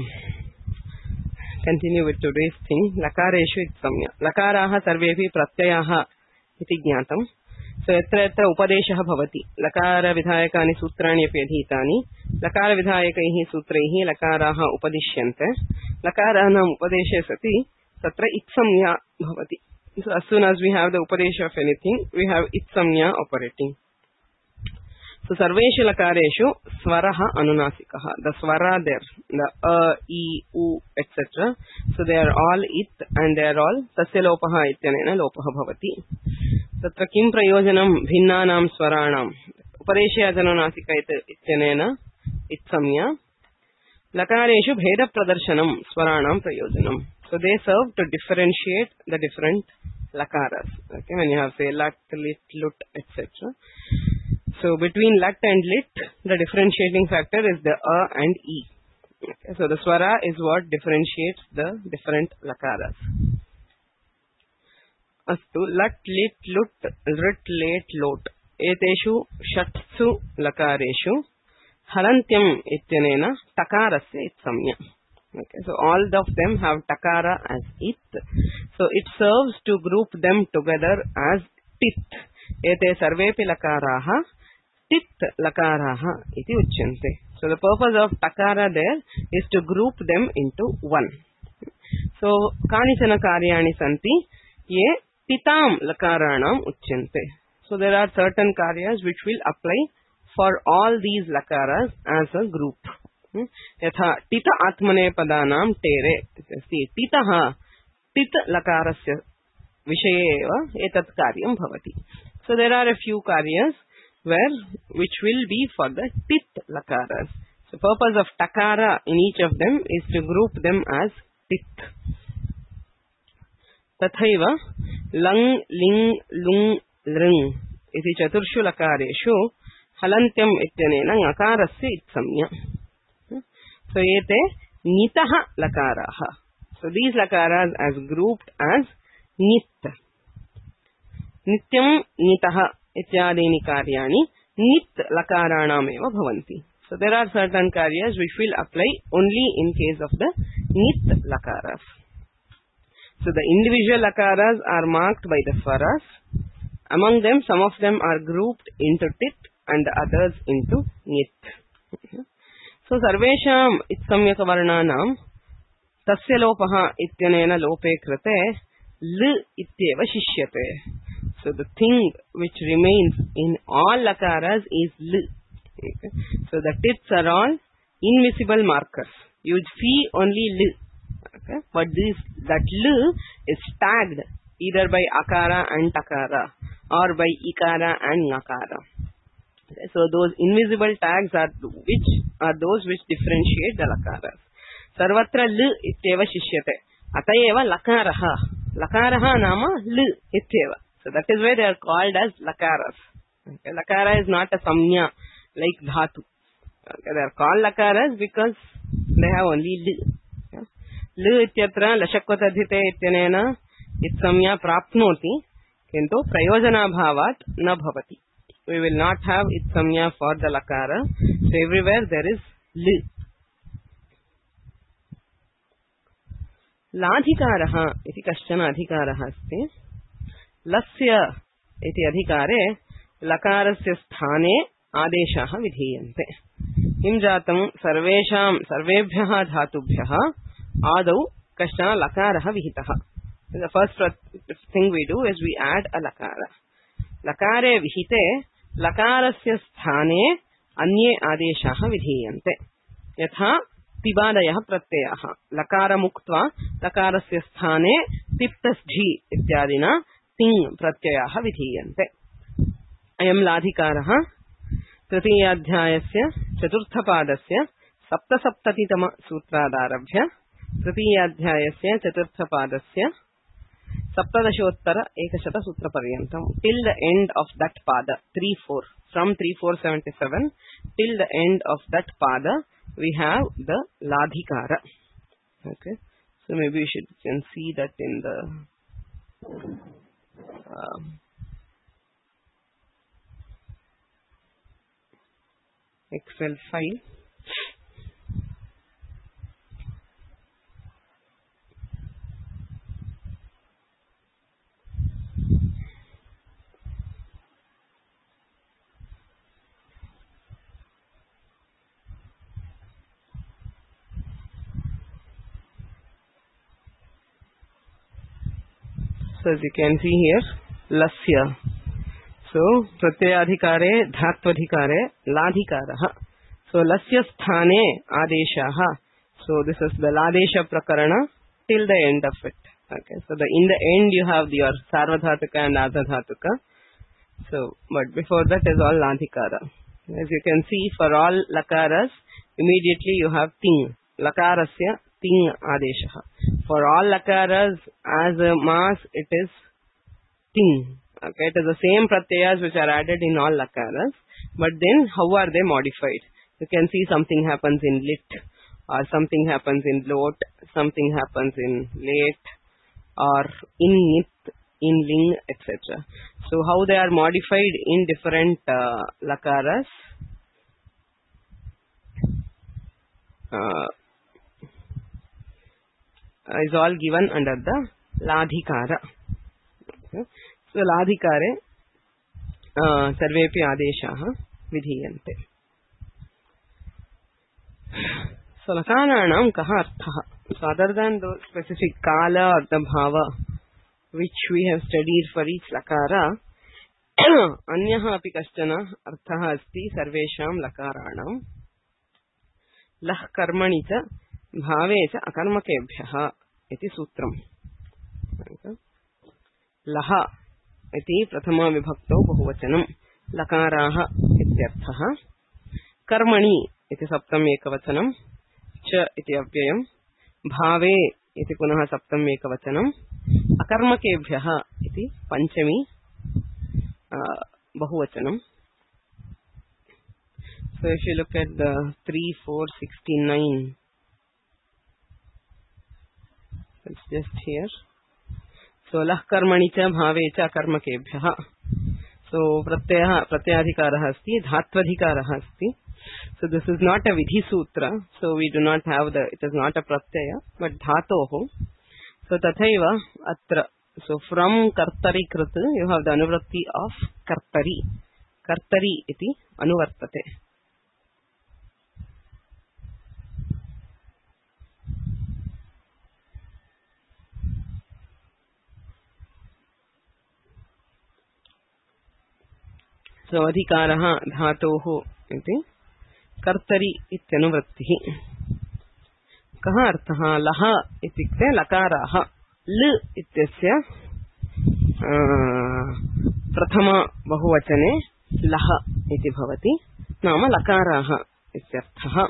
continue with today's thing. Lakareshu itsamya. Lakaraha sarvepi pratyayaha iti jnatam. So yatra upadeshaha bhavati. Lakara vidhayakani sutrani api adhitani. Lakara vidhayakaihi sutraihi lakaraha upadishyante. Lakaranam upadeshe sati tatra itsamya bhavati. So as soon as we have the upadesha of anything, we have itsamya operating. So sarveshu lakareshu swaraha anunasikaha. The swara there, the e, u, etc. So they are all it and they are all tasya lopaha ityanena lopaha bhavati. Tatra kim prayojanam bhinnanam swaranam. Upareshya janunasika ityanena itsamya. Lakareshu bheda pradarsanam swaranam prayojanam. So they serve to differentiate the different lakaras. Okay, when you have say lat, lit, lut, etc. So between lat and lit, the differentiating factor is the and e. Okay, so the swara is what differentiates the different lakaras. Astu lat, lit, lut, rit, let, lot. Eteshu shatsu lakareshu halantyam ityanena takarasya itsamya. Okay, so all of them have takara as it. So it serves to group them together as tit. Ete sarvepi lakaraha tit lakaraha iti uchyante. So the purpose of takara there is to group them into one. So kanichana karyani santi ye titam lakaranam uchyante. So there are certain karyas which will apply for all these lakaras as a group. Yatha tita atmane padanam tere. See, titaha tit lakarasya vishaye eva etat karyam bhavati. So there are a few karyas which will be for the tit lakaras. So purpose of takara in each of them is to group them as tit. Tathaiva lang, ling, lung, lring iti chaturshu lakareshu halantyam ityanena ngakarasya itsamya. So yete nitaha lakaraha. So these lakaras as grouped as nit. Nityam nitaha ityadini karyani nit lakaranam eva bhavanti. So there are certain karyas which will apply only in case of the nit lakaras. So the individual lakaras are marked by the swaras. Among them, some of them are grouped into tit and the others into nit. So sarvesham itsamyaka varnanam tasya lopaha ityanena lope krate l ityeva shishyate. So the thing which remains in all lakaras is l. Okay. So the tits are all invisible markers. You see only l. Okay. But that l is tagged either by akara and takara or by ikara and nakara. Okay. So those invisible tags are those which differentiate the lakaras. Sarvatra l ityeva shishyate. Atayeva lakaraha. Lakaraha nama l ityeva. So that is why they are called as lakaras. Okay. Lakara is not a samnya like dhatu. Okay. They are called lakaras because they have only l. Okay. L ityatra lashakwatadhite ityanena itsamya prapnoti kintu prayojana bhavat na bhavati. We will not have itsamya for the lakara. So everywhere there is l. Ladhikaraha iti kaschana adhikaraha asti. Lasya iti adhikare lakarasya sthane adeshaha vidhiyante. Kim jatam sarvebhyaha dhatubhyaha adau kaschana lakaraha vihitaha. The first thing we do is we add a lakara. Lakare vihite lakarasya sthane anye adeshaha vidhiyante. Yatha tibadayaha pratyayaha. Lakara muktva lakarasya sthane tiptasjhi ityadina ting pratyayaha vidhiyante. Ayam ladhikaraha तृतीयाध्यायस्य चतुर्थपादस्य सप्तसप्ततितम सूत्रादारभ्य तृतीयाध्यायस्य चतुर्थपादस्य सप्तदशोत्तर एकशत सूत्रपर्यन्तं till the end of that pada 3-4 from 3-4-77 till the end of that pada we have the ladhikara. Okay, so maybe we can see that in the Excel file. So as you can see here, lasya. So pratyayadhikare dhatvadhikare ladhikarah. So lasya sthane adeshaha. So this is the ladesha prakarana till the end of it. Okay, so in the end you have your sarvadhatuka and adhadhatuka. So, but before that is all ladhikara. As you can see, for all lakaras, immediately you have ting. Lakarasya ting adeshaha. For all lakaras, as a mass, it is ting. Okay, it is the same pratyayas which are added in all lakaras. But then, how are they modified? You can see something happens in lit, or something happens in lot, something happens in late, or in nit, in ling, etc. So how they are modified in different lakaras is all given under the ladhikara. Okay. So ladhikare sarvepi adeshaha vidhiyante. So lakaranam kaha arthaha. So other than those specific kala or the bhava which we have studied for each lakara, anyaha api kaschana arthaha asti sarvesham lakaranam lah karmani cha bhave cha akarmakebhyaha iti sutram. Laha iti prathama vibhakto bahuvachanam lakaraha ityarthaha. Karmani iti saptam ekavachanam cha iti avyayam. Bhave iti punah saptam ekavachanam. Akarmakebhyaha iti panchami bahuvachanam. So if you look at the 3, 4, 69, it's just here. So lah karmani cha bhave cha akarmakebhyaha. So pratyayadhikaraha asti, dhatvadhikaraha asti. So this is not a vidhi sutra. So we do not have it is not a pratyaya, but dhatoho. So tathaiva atra. So from kartari krit, you have the anuvrakti of kartari. Kartari iti anuvartate. So adhikaraha dhatoho iti kartari ityanuvraktihi. Kaha arthaha laha itikte lakaraha. L ityasya prathama bahuvachane laha iti bhavati. Nama lakaraha ityarthaha.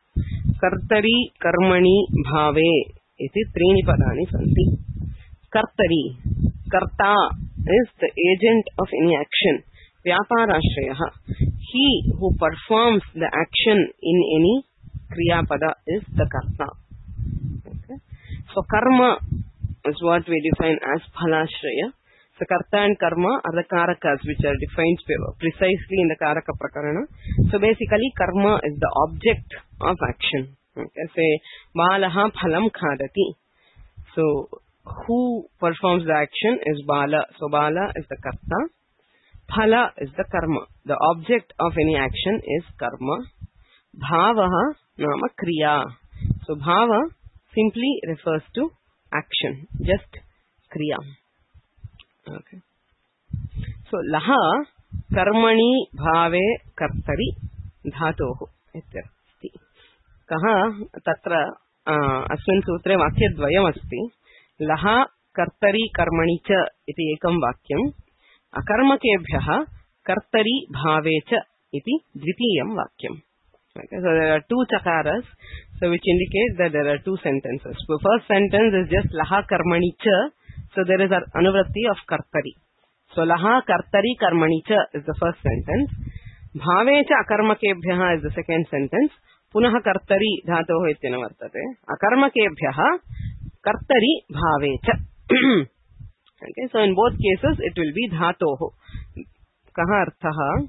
Kartari karmani bhave iti trini padani santi. Kartari. Karta is the agent of any action. Vyaparashraya. He who performs the action in any kriyapada is the karta. Okay. So karma is what we define as phalashraya. So karta and karma are the karakas which are defined precisely in the karaka prakarana. So basically karma is the object of action. Okay. Say balaha phalam khadati. So who performs the action is bala. So bala is the karta. Phala is the karma. The object of any action is karma. Bhavaha nama kriya. So bhava simply refers to action, just kriya. Okay. So laha karmani bhave kartari dhatoho ityarti. Kaha tatra asmin sutre vakyadvayam asti. Laha kartari karmani cha iti ekam vakyam. Akarmakebhyaha kartari bhavecha iti dvitiyam vakyam. Okay, so there are two chakaras, so which indicate that there are two sentences. So first sentence is just laha karmani cha, so there is an anuvrakti of kartari. So laha kartari karmani cha is the first sentence. Bhavecha akarmakebhyaha is the second sentence. Punaha kartari dhatoho ityana vartate. Akarmakebhyaha kartari bhavecha. Okay, so in both cases it will be dhatoho. Kaha arthaha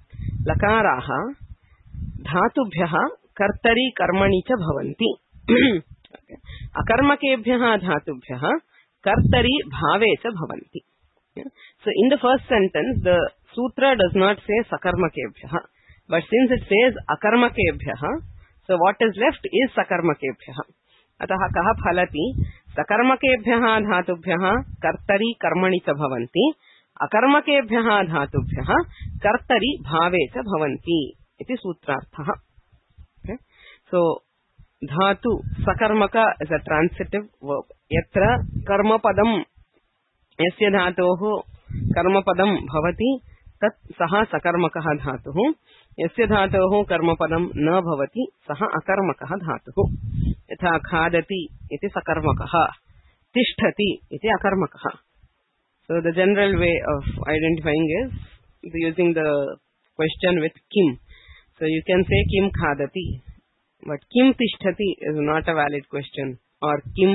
lakaraha dhatubhyaha kartari karmani cha bhavanti. Okay. Akarmakebhyaha dhatubhyaha kartari bhave cha bhavanti. Yeah. So in the first sentence the sutra does not say sakarmakebhyaha, but since it says akarmakebhyaha, so what is left is sakarmakebhyaha. Ataha kaha phalati sakarmakebhyaha dhatubhyaha kartari karmani cha bhavanti अकर्मकेभ्यः धातुभ्यः कर्तरि भावे च भवन्ति इति सूत्रार्थः. So dhatu sakarmaka is a transitive verb. Yatra karmapadam yasya dhatoh karmapadam bhavati tat saha sakarmakah dhatuh. Yasya dhatoh karmapadam na bhavati saha akarmakah dhatuh. Yatha khadati iti sakarmakah, tisthati iti akarmakah. So the general way of identifying is using the question with kim. So you can say kim khadati, but kim tisthati is not a valid question. Or kim,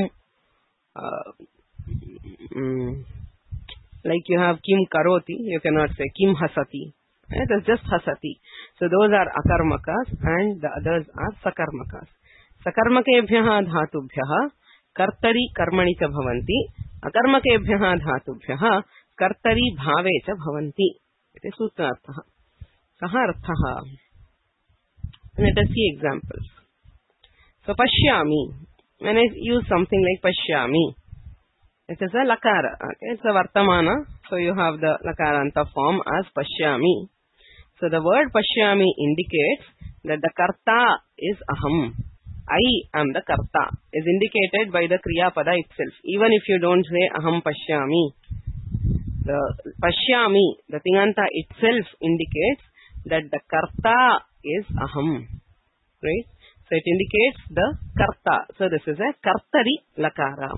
like you have kim karoti, you cannot say kim hasati. It is just hasati. So those are akarmakas and the others are sakarmakas. Sakarmakebhyah dhatubhyah kartari karmani cha bhavanti. Akarmakebhyah dhatubhyah kartari bhave cha bhavanti. It is sutrarthah. Kaha arthah? Let us see examples. So pashyami. When I use something like pashyami, it is a lakara. Okay? It's a vartamana. So you have the lakaranta form as pashyami. So the word pashyami indicates that the karta is aham. I am the karta. Is indicated by the kriya pada itself. Even if you don't say aham pashyami, the pashyami, the tinganta itself indicates that the karta is aham. Right? So it indicates the karta. So this is a kartari lakara.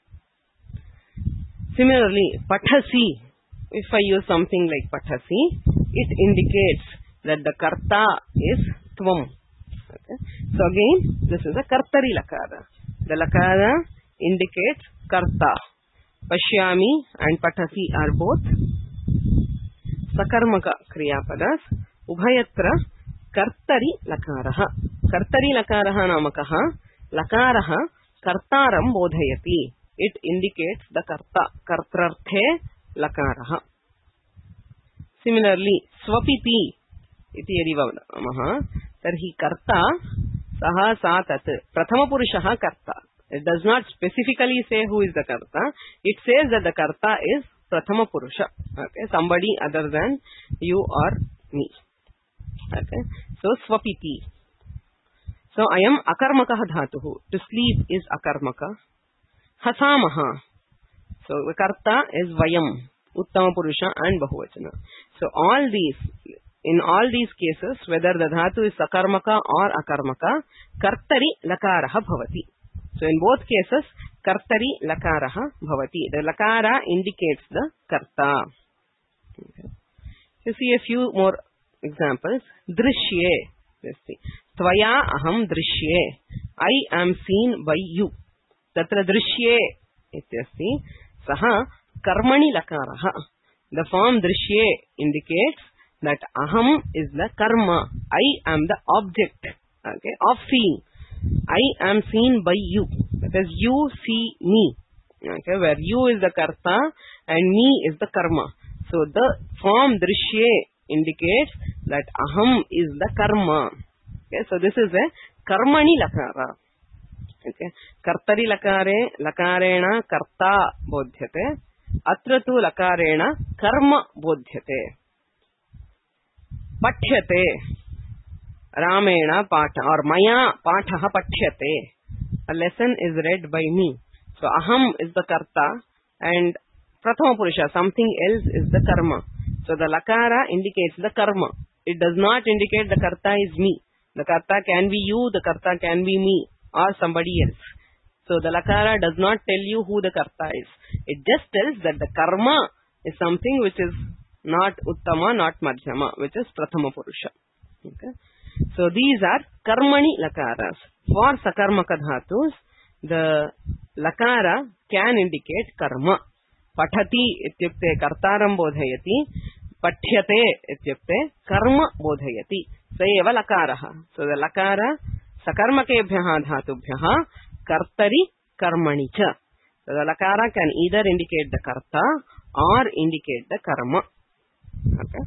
Similarly, pathasi. If I use something like pathasi, it indicates that the karta is tvam. Okay. So again, this is a kartari lakara. The lakara indicates karta. Pashyami and pathasi are both sakarmaka kriyapadas. Ubhayatra kartari lakaraha. Kartari lakaraha namakaha. Lakaraha kartaram bodhayati. It indicates the karta. Kartrarthe lakaraha. Similarly, swapiti iti yadi vadamaha. Tarhi karta saha sa tat. Prathama purushaha karta. It does not specifically say who is the karta. It says that the karta is prathama purusha. Okay, somebody other than you or me. Okay, so swapiti. So I am akarmakah dhatuhu. To sleep is akarmaka. Hasamaha. So the karta is vayam, uttama purusha and bahuvachana. So all these, in all these cases, whether the dhatu is sakarmaka or akarmaka, kartari lakaraha bhavati. So in both cases, kartari lakaraha bhavati. The lakara indicates the karta. Okay. You see a few more examples. Drishye. Let's see. Tvaya aham drishye. I am seen by you. Tatra drishye ityasti. Saha karmani lakaraha. The form drishye indicates that aham is the karma. I am the object, okay, of seeing. I am seen by you. That is, you see me. Okay, where you is the karta and me is the karma. So the form drishye indicates that aham is the karma. Okay, so this is a karmani lakara. Okay, kartari lakare lakarena karta bodhyate. Atra tu lakarena karma bodhyate. Pathyate. Ramena patha or maya pathaha pathyate. A lesson is read by me. So aham is the karta and prathama purusha, something else is the karma. So the lakara indicates the karma. It does not indicate the karta is me. The karta can be you, the karta can be me or somebody else. So the lakara does not tell you who the karta is. It just tells that the karma is something which is not uttama, not madhyama, which is prathama purusha. Okay. So these are karmani lakaras. For sakarmaka dhatus, the lakara can indicate karma. Pathati ityukte kartaram bodhayati. Pathyate ityukte karma bodhayati. Sayeva lakaraha. So the lakara sakarmakebhyah dhatubhyah kartari karmani cha. So the lakara can either indicate the karta or indicate the karma. Okay.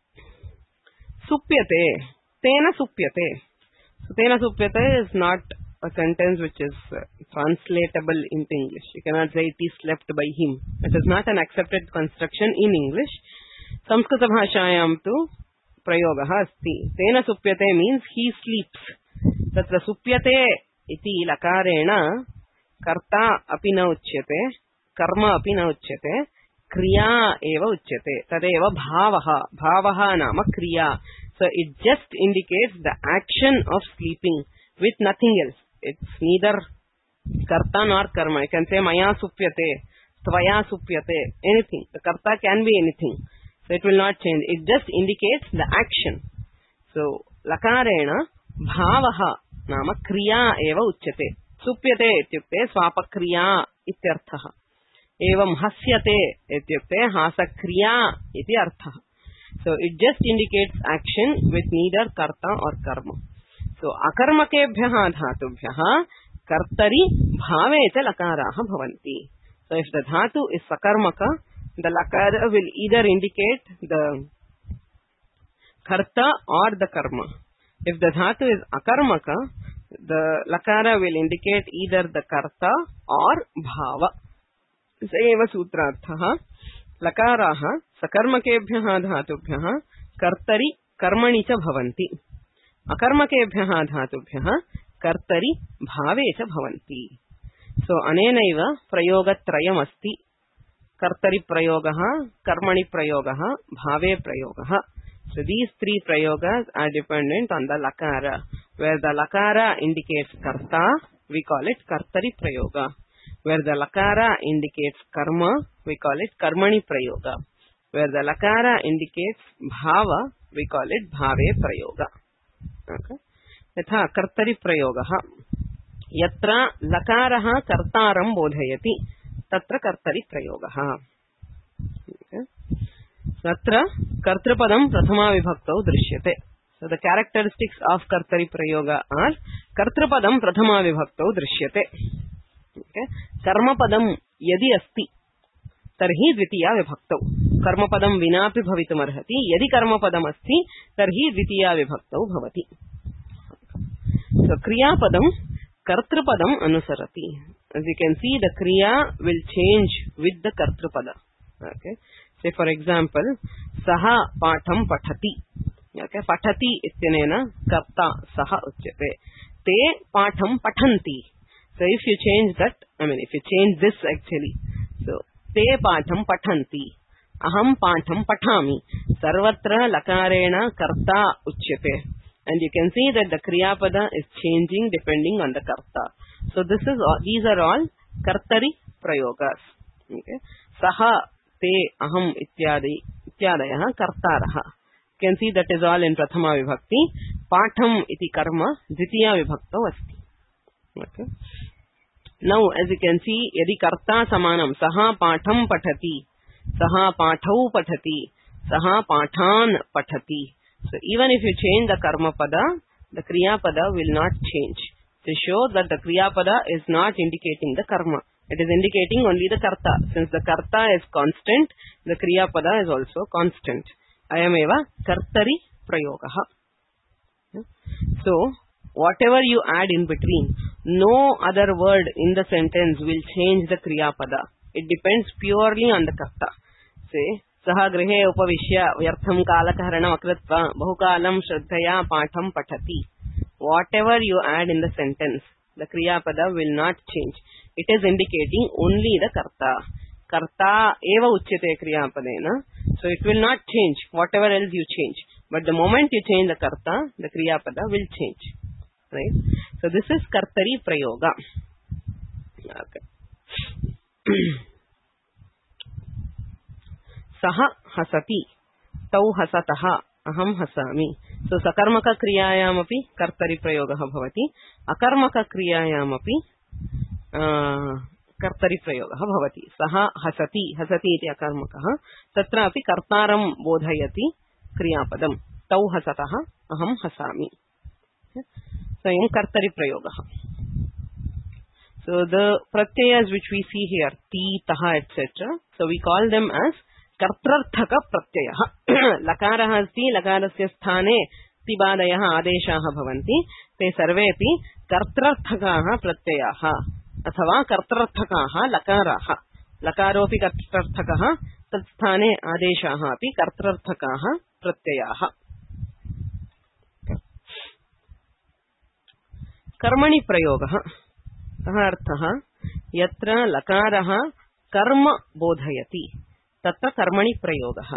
Supyate. Tena supyate. So tena supyate is not a sentence which is translatable into English. You cannot say it is slept by him. It is not an accepted construction in English. Sanskrit bhashayam tu prayogah asti. Tena supyate means he sleeps. Tatra supyate iti lakarena karta api na uchyate, karma api na uchyate, kriya eva uchyate. Tadeva bhavaha. Bhavaha nama kriya. So it just indicates the action of sleeping with nothing else. It's neither karta nor karma. You can say maya supyate, tvaya supyate, anything. The karta can be anything. So it will not change. It just indicates the action. So lakarena bhavaha nama kriya eva uchyate. Supyate ityukte swapakriya ityarthaha. Evam hasyate ityukte hasakriya iti arthaha. So it just indicates action with neither karta or karma. So akarmakebhyaha dhatubhyaha kartari bhave cha lakaraha bhavanti. So if the dhatu is sakarmaka, the lakara will either indicate the karta or the karma. If the dhatu is akarmaka, the lakara will indicate either the karta or bhava. Sayeva sutrarthaha lakaraha sakarmakebhyaha dhatubhyaha kartari karmani cha bhavanti. Akarmakebhyaha dhatubhyaha kartari bhave cha bhavanti. So anenaiva prayogatrayam asti. Kartari prayogaha, karmani prayogaha, bhave prayogaha. So these three prayogas are dependent on the lakara. Where the lakara indicates karta, we call it kartari prayoga. Where the lakara indicates karma, we call it karmani prayoga. Where the lakara indicates bhava, we call it bhave prayoga. Okay. Yatha kartari prayogaha. Yatra lakaraha kartaram bodhayati. Tatra kartari prayogaha. Okay. Tatra kartrapadam prathama vibhaktau drishyate. So the characteristics of kartari prayoga are kartrapadam prathama vibhaktau drishyate. Okay. Karmapadam yadi asti tarhi dvitiya vibhaktau. Karmapadam vinapi bhavitum arhati. Yadi karmapadam asti tarhi dvitiya vibhaktau bhavati. So kriya padam kartrapadam anusarati. As you can see, the kriya will change with the kartrapada. Okay. Say for example, saha patham pathati. Okay. Pathati ityanena karta saha uchyate. Te patham pathanti. So if you change that, if you change this actually. So te patham pathanti. Aham patham pathami. Sarvatra lakarena karta uchyate. And you can see that the kriya pada is changing depending on the karta. So these are all kartari prayogas. Okay. Saha, te, aham ityadayaha kartaraha. You can see that is all in prathama vibhakti. Patham iti karma dvitiya vibhaktau asti. Okay. Now as you can see, yadi karta samanam, saha patham pathati, saha pathau pathati, saha pathan pathati. So even if you change the karma pada, the kriya pada will not change. To show that the kriya pada is not indicating the karma. It is indicating only the karta. Since the karta is constant, the kriya pada is also constant. Ayameva kartari prayogaha. So whatever you add in between, no other word in the sentence will change the kriya pada. It depends purely on the karta. Say, saha grihe upavishya vyartham kalakaharanam akritva bahukalam shraddhaya patham pathati. Whatever you add in the sentence, the kriya pada will not change. It is indicating only the karta. Karta eva uchyate kriya padena. So it will not change whatever else you change. But the moment you change the karta, the kriya pada will change. Right? So this is kartari prayoga. Okay. Saha hasati, tau hasataha, aham hasami. So sakarmaka kriyayam api kartari prayogaha bhavati. Akarmaka kriyayam api kartari prayogaha bhavati. Saha hasati, hasati iti akarmakaha. Tatra api kartaram bodhayati kriyapadam. Tau hasataha, aham hasami. So in kartari prayogaha. So the pratyayas which we see here, ti, taha, etc. So we call them as kartrarthaka pratyayah. Lakaraha asti, lakarasya sthane tibadayaha adeshaha bhavanti. Te sarvepi कर्त्रर्थकाः प्रत्ययाः अथवा कर्त्रर्थकाः लकाराः लकारोऽपि कर्त्रर्थकः तत्स्थाने आदेशाः अपि कर्त्रर्थकाः प्रत्ययाः कर्मणि प्रयोगः कः अर्थः यत्र लकारः कर्म बोधयति तत्र कर्मणि प्रयोगः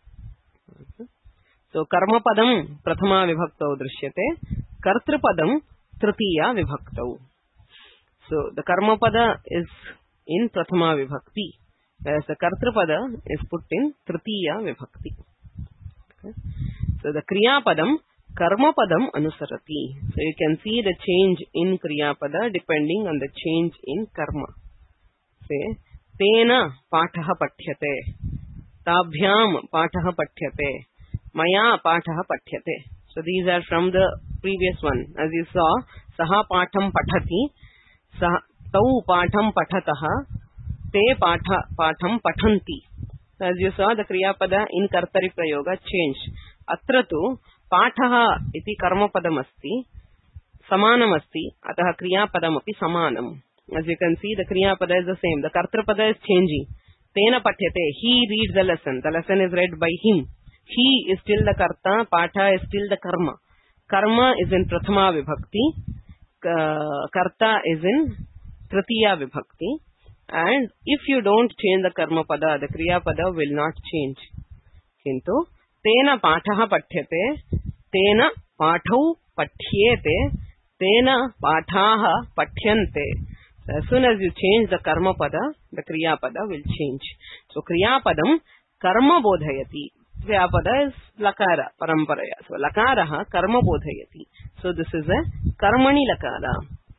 सो कर्मपदं प्रथमा विभक्तौ दृश्यते कर्तृपदं तृतीया विभक्तौ सो द कर्मपद is in prathama vibhakti whereas the kartrupada is put in tritiya vibhakti. Okay. So the kriya padam karma padam anusarati. So you can see the change in kriya pada depending on the change in karma. Say tena pathah pathyate, tabhyam pathah pathyate, maya pathah pathyate. So these are from the previous one. As you saw, saha patham pathati, saha तौ पाठं पठतः ते पाठं पठन्ति. As you saw, the kriyapada in kartari prayoga changed. अत्र तु पाठः इति कर्मपदमस्ति समानमस्ति अतः क्रियापदमपि समानम्. As you can see, the kriyapada is the same. The kartrapada is changing. तेन पठ्यते, he reads the lesson is read by him. He is still the karta, patha is still the karma. Karma is in prathama vibhakti, karta is in tritiya vibhakti, and if you don't change the karma pada, the kriya pada will not change. Kintu tena pathah pathyate, tena pathau pathyete, tena pathaah pathyante. So as soon as you change the karma pada, the kriya pada will change. So kriya padam karma bodhayati. Kriya pada is lakara paramparaya. So lakaraha karma bodhayati. So this is a karmani lakara.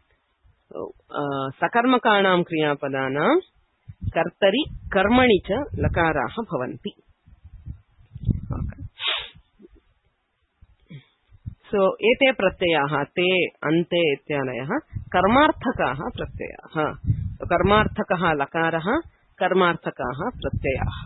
सकर्मकाणां क्रियापदानां कर्तरि कर्मणि च लकाराः भवन्ति. सो एते प्रत्ययाः ते अन्ते इत्यादयः कर्मार्थकाः प्रत्ययाः. कर्मार्थकः लकारः, कर्मार्थकाः प्रत्ययाः.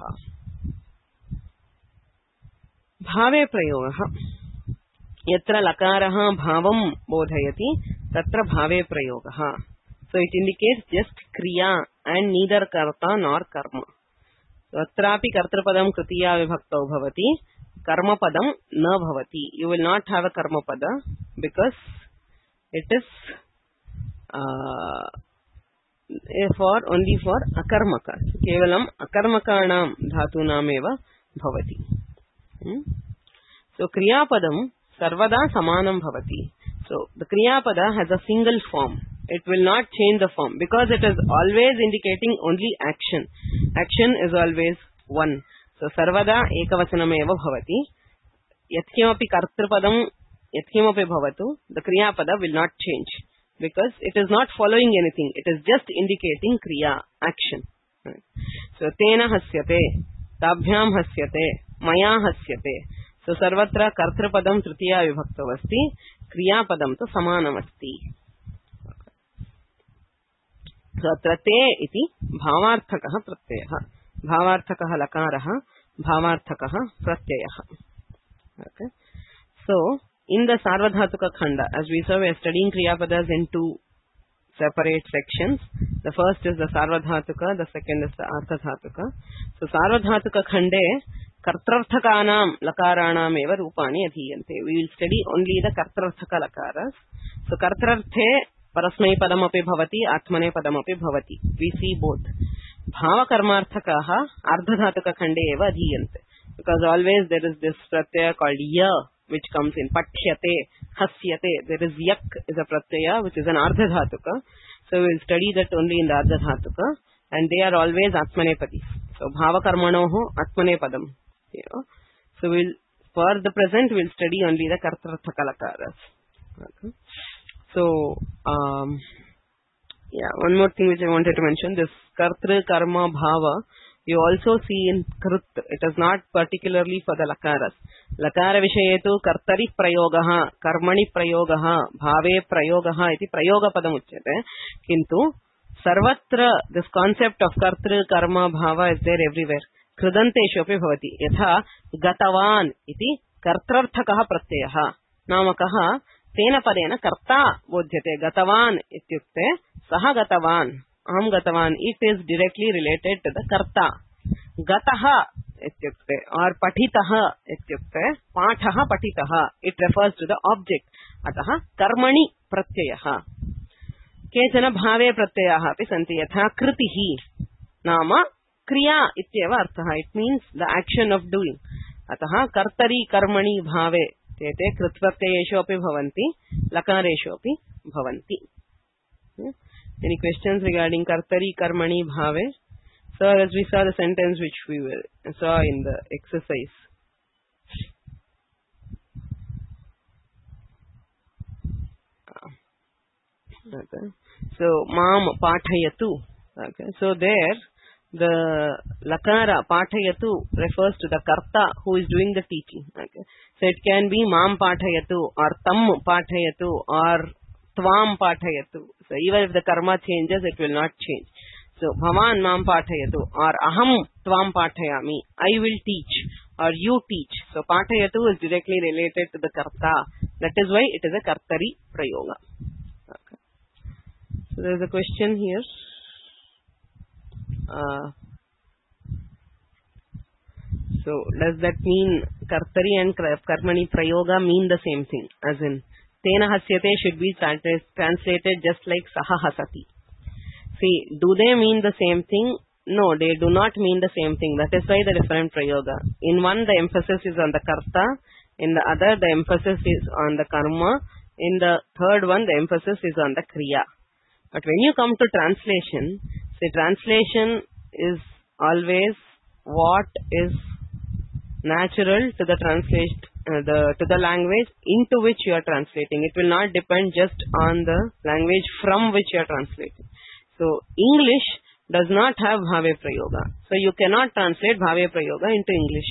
भावे प्रयोगः यत्र लकारः भावं बोधयति तत्र भावे प्रयोगः. So it indicates just kriya and neither karta nor karma. Atrapi kartrapadam kritiya vibhaktau bhavati, karma padam na bhavati. You will not have a karma pada because it is only for akarmaka. Kevalam akarmakanam dhatunam eva bhavati. So kriya padam sarvada samanam bhavati. So the kriya pada has a single form. It will not change the form because it is always indicating only action. Action is always one. So sarvada ekavachanam eva bhavati. Yatkamapi kartrapadam yatkamapi bhavatu. The kriya pada will not change because it is not following anything. It is just indicating kriya, action. Right. So tena hasyate, tabhyam hasyate, maya hasyate. So sarvatra kartrapadam tritiya vibhakto asti, kriya padam to samanam asti. So atra te iti bhavarthakah pratyayah. Bhavarthakah lakarah, bhavarthakah pratyayah. Okay. So in the sarvadhatuka khanda, as we saw, we are studying kriyapadas in two separate sections. The first is the sarvadhatuka, the second is the arthadhatuka. So sarvadhatuka khande kartrarthakanam lakaranam eva rupani adhiyante. We will study only the kartrarthaka lakaras. So kartrarthe parasmai padam api bhavati, atmane padam api bhavati. We see both. Bhava karmarthakaha ardhadhatuka khande eva adhiyante. Because always there is this pratyaya called ya, which comes in pathyate, hasyate. There is yak is a pratyaya which is an ardhadhatuka. So we will study that only in the ardhadhatuka, and they are always atmanepadis. So bhava karmanoho atmanepadam. You know. So we'll, for the present, we'll study only the kartrarthaka lakaras. Okay. So yeah, one more thing which I wanted to mention, this kartra karma bhava, you also see in krut. It is not particularly for the lakaras. Lakara vishayetu kartari prayogaha, karmani prayogaha, bhave prayogaha iti prayoga padam uchyate. Kintu sarvatra this concept of kartra karma bhava is there everywhere. Krudanteshu api bhavati. Yatha gatavan iti kartrarthakah pratyayah. Namakaha तेन पदेन कर्ता बोध्यते. गतवान् इत्युक्ते सः गतवान्, अहं गतवान्. It is directly related to the कर्ता. गतः इत्युक्ते और पठितः इत्युक्ते पाठः पठितः. It refers to the object. अतः कर्मणि प्रत्ययः. केचन भावे प्रत्ययाः अपि सन्ति. यथा कृतिः नाम क्रिया इत्येव अर्थः. It means the action of doing. अतः कर्तरि कर्मणि भावे ते कृत्प्रत्ययेषु अपि भवन्ति, लकारेषु अपि भवन्ति. Any questions regarding kartari karmani bhave? So as we saw the sentence which we saw in the exercise. Okay. So mam pathayatu. Okay. So there the lakara pathayatu refers to the karta who is doing the teaching. Okay. So it can be mam pathayatu or tam pathayatu or tvam pathayatu. So even if the karma changes, it will not change. So bhavan mam pathayatu or aham tvam pathayami. I will teach or you teach. So pathayatu is directly related to the karta. That is why it is a kartari prayoga. Okay. So there is a question here. So does that mean kartari and karmani prayoga mean the same thing? As in tena hasyate should be translated just like saha hasati. See, do they mean the same thing? No, they do not mean the same thing. That is why the different prayoga. In one the emphasis is on the karta, in the other the emphasis is on the karma, in the third one the emphasis is on the kriya. But when you come to translation, see, translation is always what is natural to the to the language into which you are translating. It will not depend just on the language from which you are translating. So English does not have bhave prayoga. So you cannot translate bhave prayoga into English.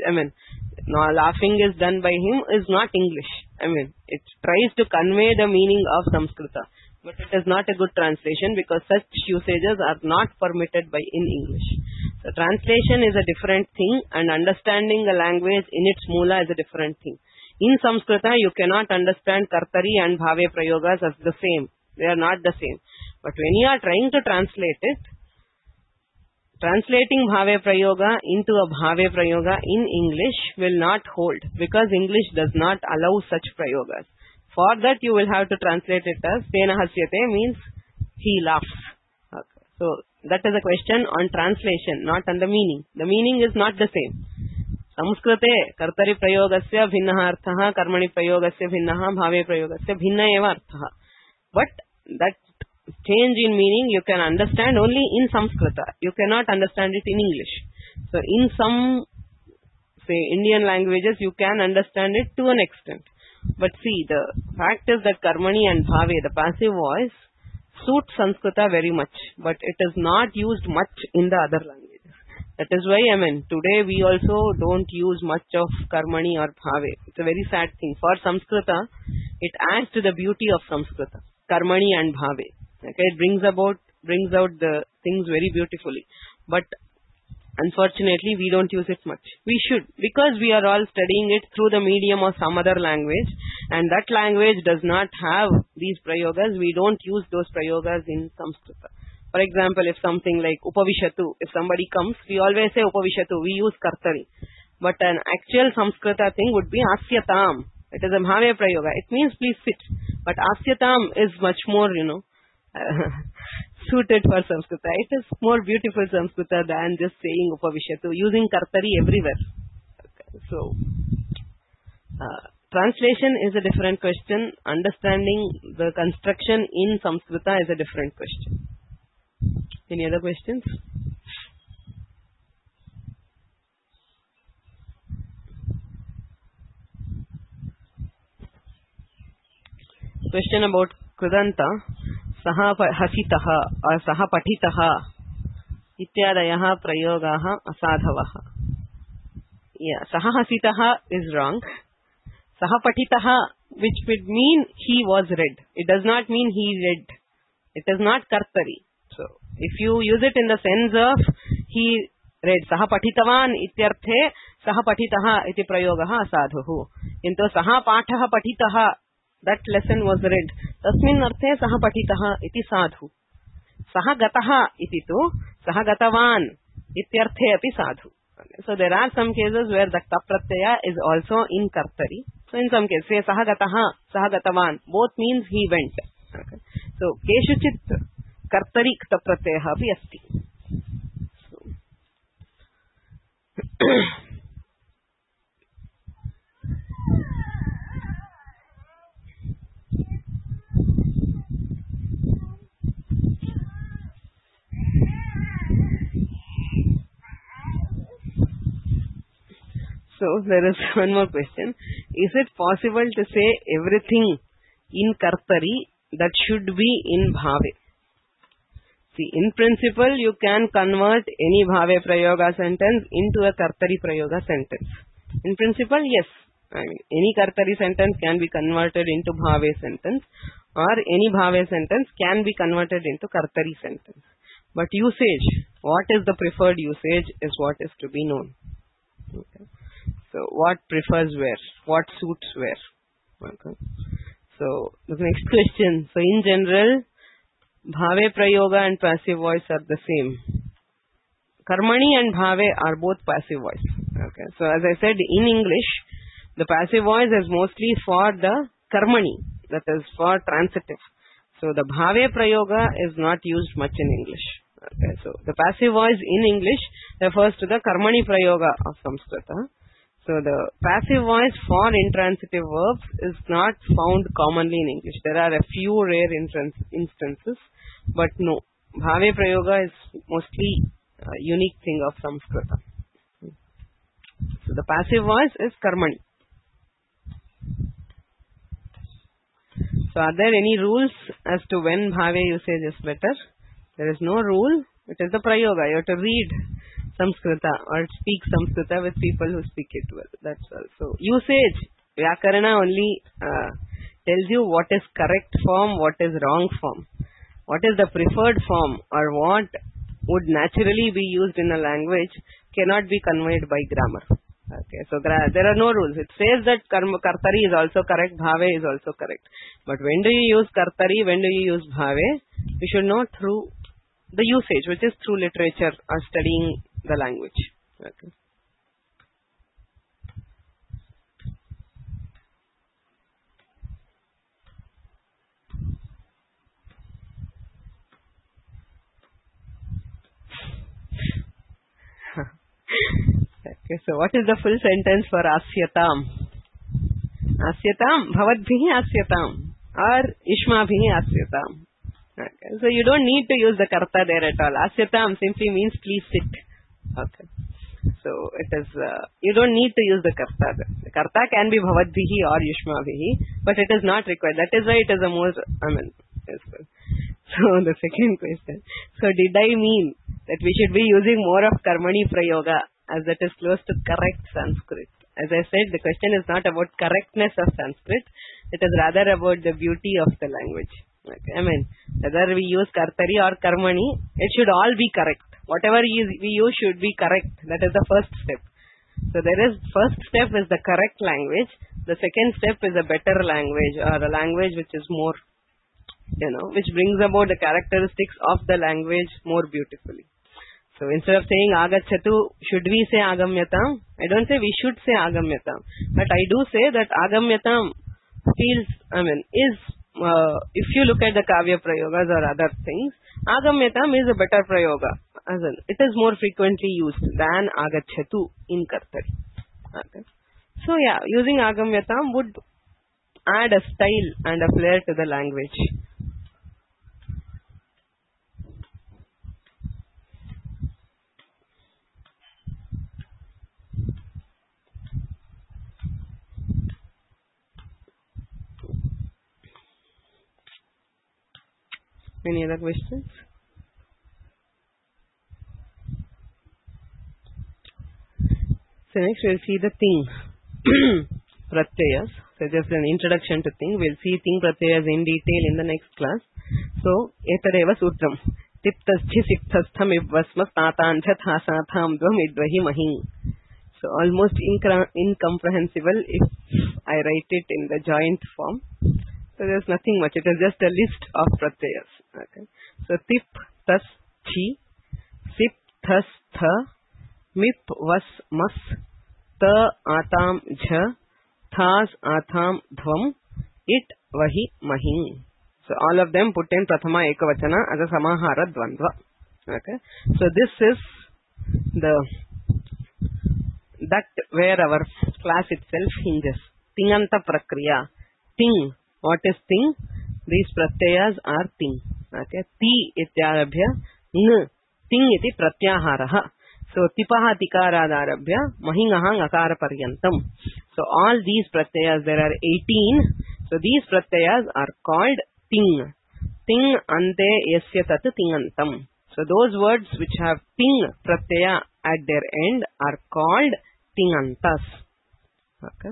Laughing is done by him is not English. It tries to convey the meaning of Samskrita. But it is not a good translation because such usages are not permitted in English. So translation is a different thing and understanding a language in its mula is a different thing. In Samskrita, you cannot understand kartari and bhave prayogas as the same. They are not the same. But when you are trying to translate it, translating bhave prayoga into a bhave prayoga in English will not hold because English does not allow such prayogas. For that you will have to translate it as tena hasyate means he laughs. Okay. So that is a question on translation, not on the meaning. The meaning is not the same. Samskrite kartari prayogasya bhinnaha arthaha, karmani prayogasya bhinnaha, bhave prayogasya bhinna eva arthaha. But that change in meaning you can understand only in Samskrita. You cannot understand it in English. So in some, say, Indian languages you can understand it to an extent. But see, the fact is that karmani and bhave, the passive voice, suits Sanskrita very much, but it is not used much in the other languages. That is why, today we also don't use much of karmani or bhave. It's a very sad thing. For Sanskrita, it adds to the beauty of Sanskrita, karmani and bhave. Okay, it brings out the things very beautifully. But unfortunately, we don't use it much. We should, because we are all studying it through the medium of some other language, and that language does not have these prayogas. We don't use those prayogas in Samskrita. For example, if something like upavishatu, if somebody comes, we always say upavishatu. We use kartari. But an actual Samskrita thing would be asyatam. It is a bhave prayoga. It means please sit. But asyatam is much more, suited for Samskrita. It is more beautiful Samskrita than just saying upavishatu, using kartari everywhere. Okay. So, translation is a different question. Understanding the construction in Samskrita is a different question. Any other questions? Question about Kridanta. Saha hasitaha or saha patitaha ityadayaha prayogaha asadhavaha. Yeah, saha hasitaha is wrong. Saha patitaha, which would mean he was read. It does not mean he read. It is not kartari. So, if you use it in the sense of he read, saha patitavan ityarthe saha patitaha iti prayogaha asadhuhu. Into saha pathaha patitaha that lesson was read. Tasmin arthe saha patitah iti sadhu. Saha gatah iti tu saha gatavan ityarthe api sadhu. Okay. So there are some cases where the ta pratyaya is also in kartari. So in some cases, say saha gatah, saha gatavan, both means he went. Okay. So keshuchit kartari ta pratyaya api asti. So there is one more question. Is it possible to say everything in kartari that should be in bhave? See, in principle, you can convert any bhave prayoga sentence into a kartari prayoga sentence. In principle, yes. I mean, any kartari sentence can be converted into bhave sentence, or any bhave sentence can be converted into kartari sentence. But usage, what is the preferred usage is what is to be known. Okay. So, what prefers where? What suits where? Okay. So, the next question. So, in general, bhave prayoga and passive voice are the same. Karmani and bhave are both passive voice. Okay. So, as I said, in English, the passive voice is mostly for the karmani, that is for transitive. So, the bhave prayoga is not used much in English. Okay. So, the passive voice in English refers to the karmani prayoga of Samskrita. So, the passive voice for intransitive verbs is not found commonly in English. There are a few rare instances, but no. Bhave prayoga is mostly a unique thing of Samskrita. So, the passive voice is karmani. So, are there any rules as to when bhave usage is better? There is no rule. It is the prayoga. You have to read Samskrita or speak Samskrita with people who speak it well. That's all. So, usage, Vyakarana only tells you what is correct form, what is wrong form, what is the preferred form, or what would naturally be used in a language cannot be conveyed by grammar. Okay, so there are no rules. It says that kartari is also correct, bhave is also correct. But when do you use kartari, when do you use bhave? We should know through the usage, which is through literature or studying the language. Okay. Okay, so what is the full sentence for asyatam? Asyatam, bhavadbhihi asyatam, or ishmabhihi asyatam. Okay, so you don't need to use the karta there at all. Asyatam simply means please sit. Okay, so it is, you don't need to use the karta there. The karta can be bhavadbhihi or yushmabhihi, but it is not required. That is why it is a more, useful. So the second question. So did I mean that we should be using more of karmani prayoga, as that is close to correct Sanskrit? As I said, the question is not about correctness of Sanskrit. It is rather about the beauty of the language. Okay, whether we use kartari or karmani, it should all be correct. Whatever we use should be correct. That is the first step. So first step is the correct language. The second step is a better language, or a language which is more, which brings about the characteristics of the language more beautifully. So instead of saying agacchatu, should we say agamyatam? I don't say we should say agamyatam. But I do say that agamyatam feels, if you look at the kavya prayogas or other things, agamyatam is a better prayoga. It is more frequently used than agacchatu in kartari. Okay. So yeah, using agamyatam would add a style and a flair to the language. Any other questions? So next we'll see the thing. Pratyayas. So just an introduction to thing. We'll see thing pratyayas in detail in the next class. So, etadeva sutram. Tiptaschi sikthastham ivvasmas tatanjat hasatham dvam idvahi mahing. So almost incomprehensible if I write it in the joint form. So there's nothing much. It is just a list of pratyas. Okay. So tip, tas, chi, sip, thas, tha, mip, vas, mas, ta, atam, jha, thas, atham, dhvam, it, vahi, mahi. So all of them put in prathama ekavachana as a samahara dvandva. Okay. So this is that where our class itself hinges. Tinganta prakriya. Ting. What is ting? These pratyayas are ting. Okay. Ti ityarabhya ng. Ting iti pratyaharaha. So tipaha tikaradharabhya mahingahang akara paryantam. So all these pratyayas, there are 18. So these pratyayas are called ting. Ting ante yasya tat tingantam. So those words which have ting pratyaya at their end are called tingantas. Okay.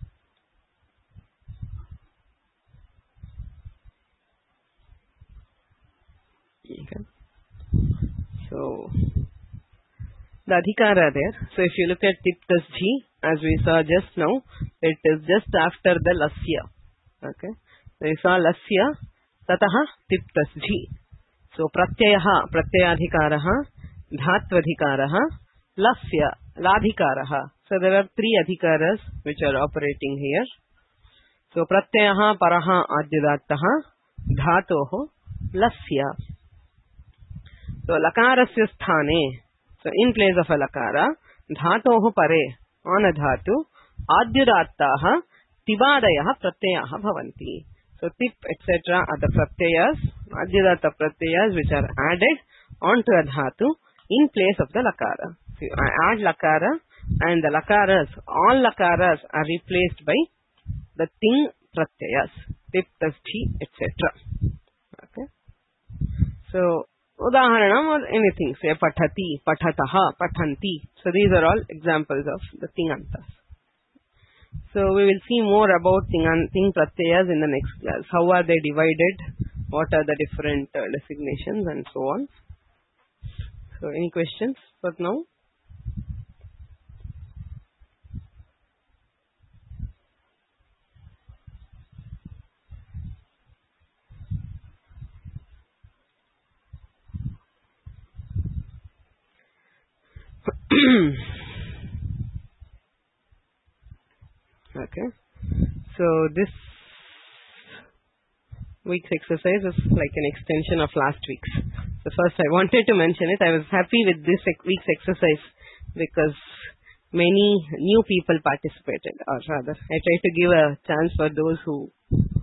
Okay. So the adhikara there. So if you look at tiptas ji, as we saw just now, it is just after the lasya. Okay. So we saw lasya, tataha tiptas ji. So pratyayadhikaraha, dhatvadhikaraha, lasya, ladhikaraha. So there are three adhikaras which are operating here. So pratyaha paraha adyadattaha, dhatoho, lasya. So lakarasya sthane. So in place of a lakara, dhatoho pare, on a dhatu, adyadattaha, tibadayaha pratyaha bhavanti. So tip etc. are the pratyayas, adyadatta pratyayas which are added onto a dhatu in place of the lakara. So I add lakara and the lakaras, all lakaras are replaced by the ting pratyayas, tip, tas, chi, etc. Okay. So udaharanam or anything, say pathati, pathataha, pathanti. So these are all examples of the tingantas. So we will see more about ting pratyayas in the next class. How are they divided? What are the different designations and so on. So any questions for now? Okay. So this week's exercise is like an extension of last week's. So first I wanted to mention it. I was happy with this week's exercise because many new people participated, or rather I tried to give a chance for those who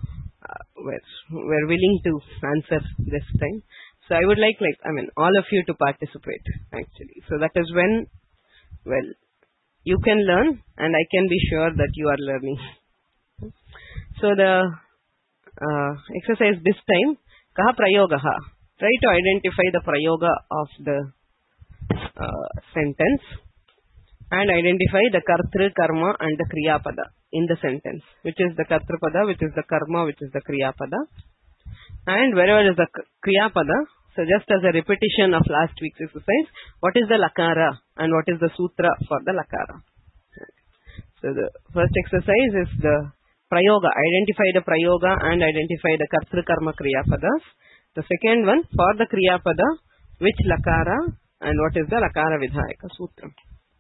were willing to answer this time. So I would like all of you to participate actually. So that is when, well, you can learn and I can be sure that you are learning. So the exercise this time, kaha prayogaha. Try to identify the prayoga of the sentence and identify the kartru, karma and the kriya pada in the sentence. Which is the kartru pada, which is the karma, which is the kriya pada. And wherever is the kriya pada, so just as a repetition of last week's exercise, what is the lakara and what is the sutra for the lakara? So the first exercise is the prayoga. Identify the prayoga and identify the kartru karma kriya padas. The second one, for the kriya pada, which lakara and what is the lakara vidhayaka sutra.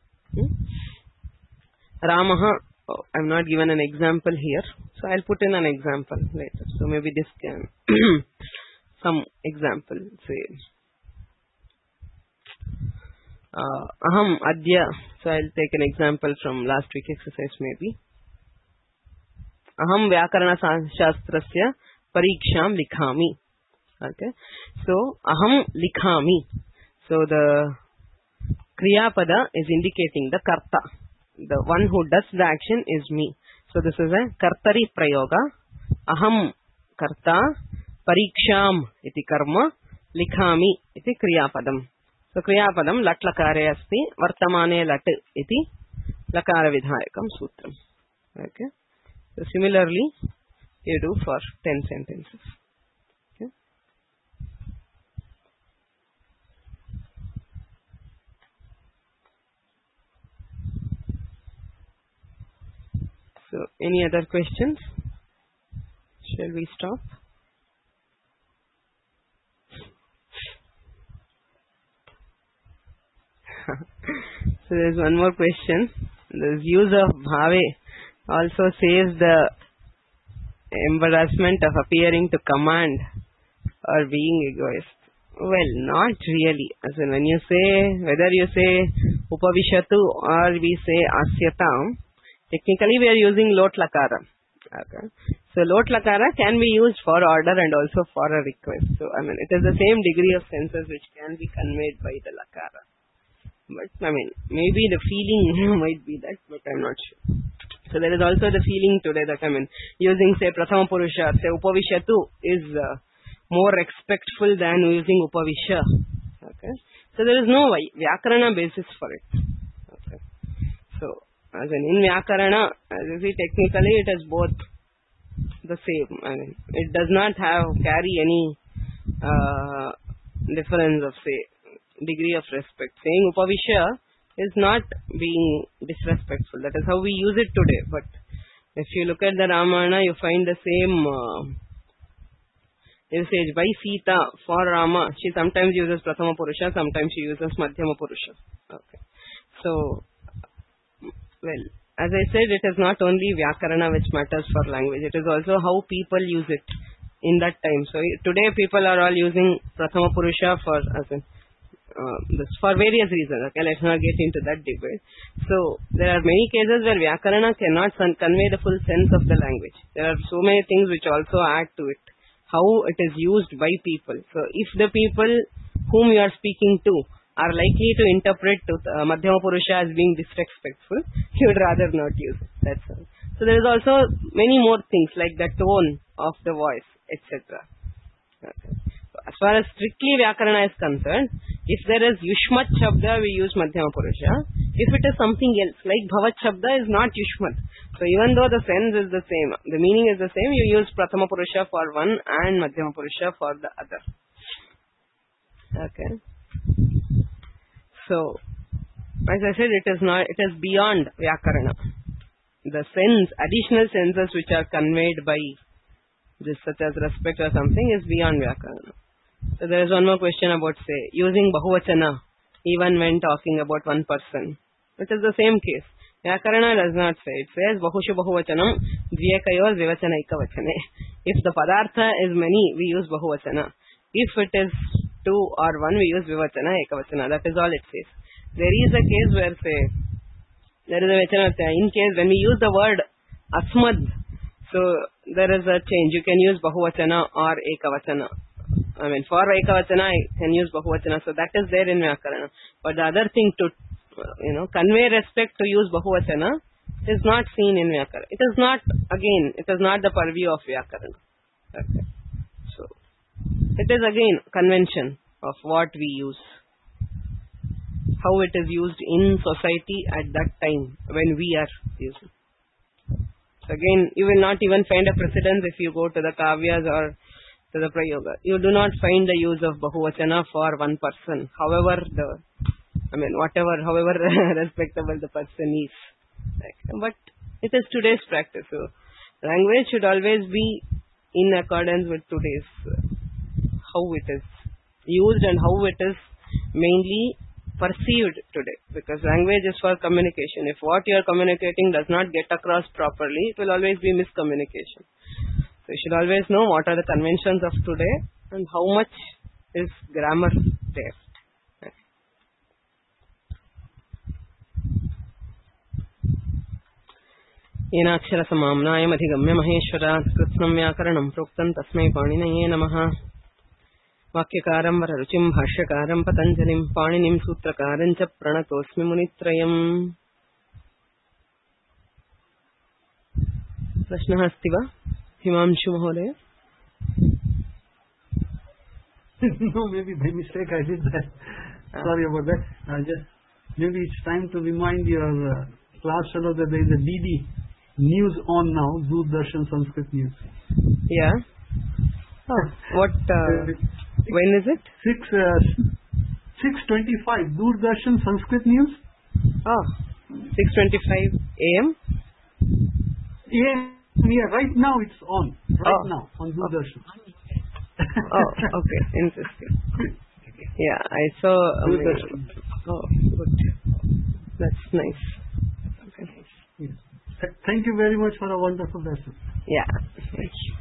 Ramaha, I'm not given an example here, so I'll put in an example later. So maybe this can some example, say aham adya. So I'll take an example from last week exercise maybe. Aham vyakarana shastrasya pariksham likhami. Okay. So aham likhami. So the kriya pada is indicating the karta. The one who does the action is me. So this is a kartari prayoga. Aham karta, pariksham iti karma, likhami iti kriya padam. So kriya padam lat lakare asti, vartamane lat iti lakara vidhayakam sutram. Okay. So similarly you do for 10 sentences. Okay. So So, any other questions? Shall we stop? So there is one more question. The use of bhave also saves the embarrassment of appearing to command or being egoist. Well, not really. As in when you say, whether you say upavishatu or we say asyatam, technically we are using lot lakara. Okay. So lot lakara can be used for order and also for a request. So I mean it is the same degree of senses which can be conveyed by the lakara. But I mean maybe the feeling might be that, but I'm not sure. So there is also the feeling today that I mean using say prathama purusha, say upavishatu is more respectful than using upavisha. Okay. So there is no vyakarana basis for it. Okay. So as in vyakarana, as you see technically it is both the same. I mean it does not carry any difference of say degree of respect. Saying upavisha is not being disrespectful. That is how we use it today. But if you look at the Ramayana, you find the same usage by Sita for Rama. She sometimes uses Prathama Purusha, sometimes she uses Madhyama Purusha. Okay. So, well, as I said, it is not only Vyakarana which matters for language. It is also how people use it in that time. So, today people are all using Prathama Purusha for various reasons. Okay, let's not get into that debate. So, there are many cases where Vyakarana cannot convey the full sense of the language. There are so many things which also add to it. How it is used by people. So, if the people whom you are speaking to are likely to interpret Madhyama Purusha as being disrespectful, you would rather not use it. That's all. So, there is also many more things like the tone of the voice, etc. Okay. As far as strictly Vyakarana is concerned, if there is Yushmat Shabda, we use Madhyama Purusha. If it is something else, like Bhavat Shabda is not Yushmat. So even though the sense is the same, the meaning is the same, you use Prathama Purusha for one and Madhyama Purusha for the other. Okay. So, as I said, it is beyond Vyakarana. The sense, additional senses which are conveyed by this, such as respect or something, is beyond Vyakarana. So there is one more question about, say, using Bahuvachana even when talking about one person. It is the same case. Vyakarana does not say. It says Bahushu Bahuvachanam Dvyekayor Vivachana Ikavachane. If the Padartha is many, we use Bahuvachana. If it is two or one, we use Vivachana Ekavachana. That is all it says. There is a case where, say, there is a Vachana. In case when we use the word Asmad, so there is a change. You can use Bahuvachana or Ekavachana. I mean, for Ekavachana, I can use Bahuvachana. So that is there in Vyakarana. But the other thing to, convey respect to use Bahuvachana is not seen in Vyakarana. It is not the purview of Vyakarana. Okay. So, it is again convention of what we use. How it is used in society at that time when we are using. So again, you will not even find a precedence if you go to the Kavyas or to the Prayoga. You do not find the use of Bahuvachana for one person. However respectable the person is. But it is today's practice. So, language should always be in accordance with today's, how it is used and how it is mainly perceived today. Because language is for communication. If what you are communicating does not get across properly, it will always be miscommunication. So, you should always know what are the conventions of today and how much is grammar there. येनाक्षर समाम्नायमधिगम्य महेश्वरात् कृत्स्नं व्याकरणं प्रोक्तं तस्मै पाणिनये नमः। वाक्यकारं वररुचिं भाष्यकारं पतञ्जलिं पाणिनिं सूत्रकारं च प्रणतोऽस्मि मुनित्रयम्। प्रश्नः अस्ति वा हिमांशु महोदय? No, maybe by mistake I did that. Sorry about that. Maybe it's time to remind your class fellow that there is a DD news on now, Doordarshan Sanskrit News. Yeah. Oh, what? When is it? 6:25. Doordarshan Sanskrit News. Oh, 6:25 a.m. Yeah, right now it's on. Right now on Doordarshan. Okay, interesting. Yeah, I saw. Good. That's nice. Okay. Yes. Thank you very much for a wonderful lesson. Yeah. Thank you.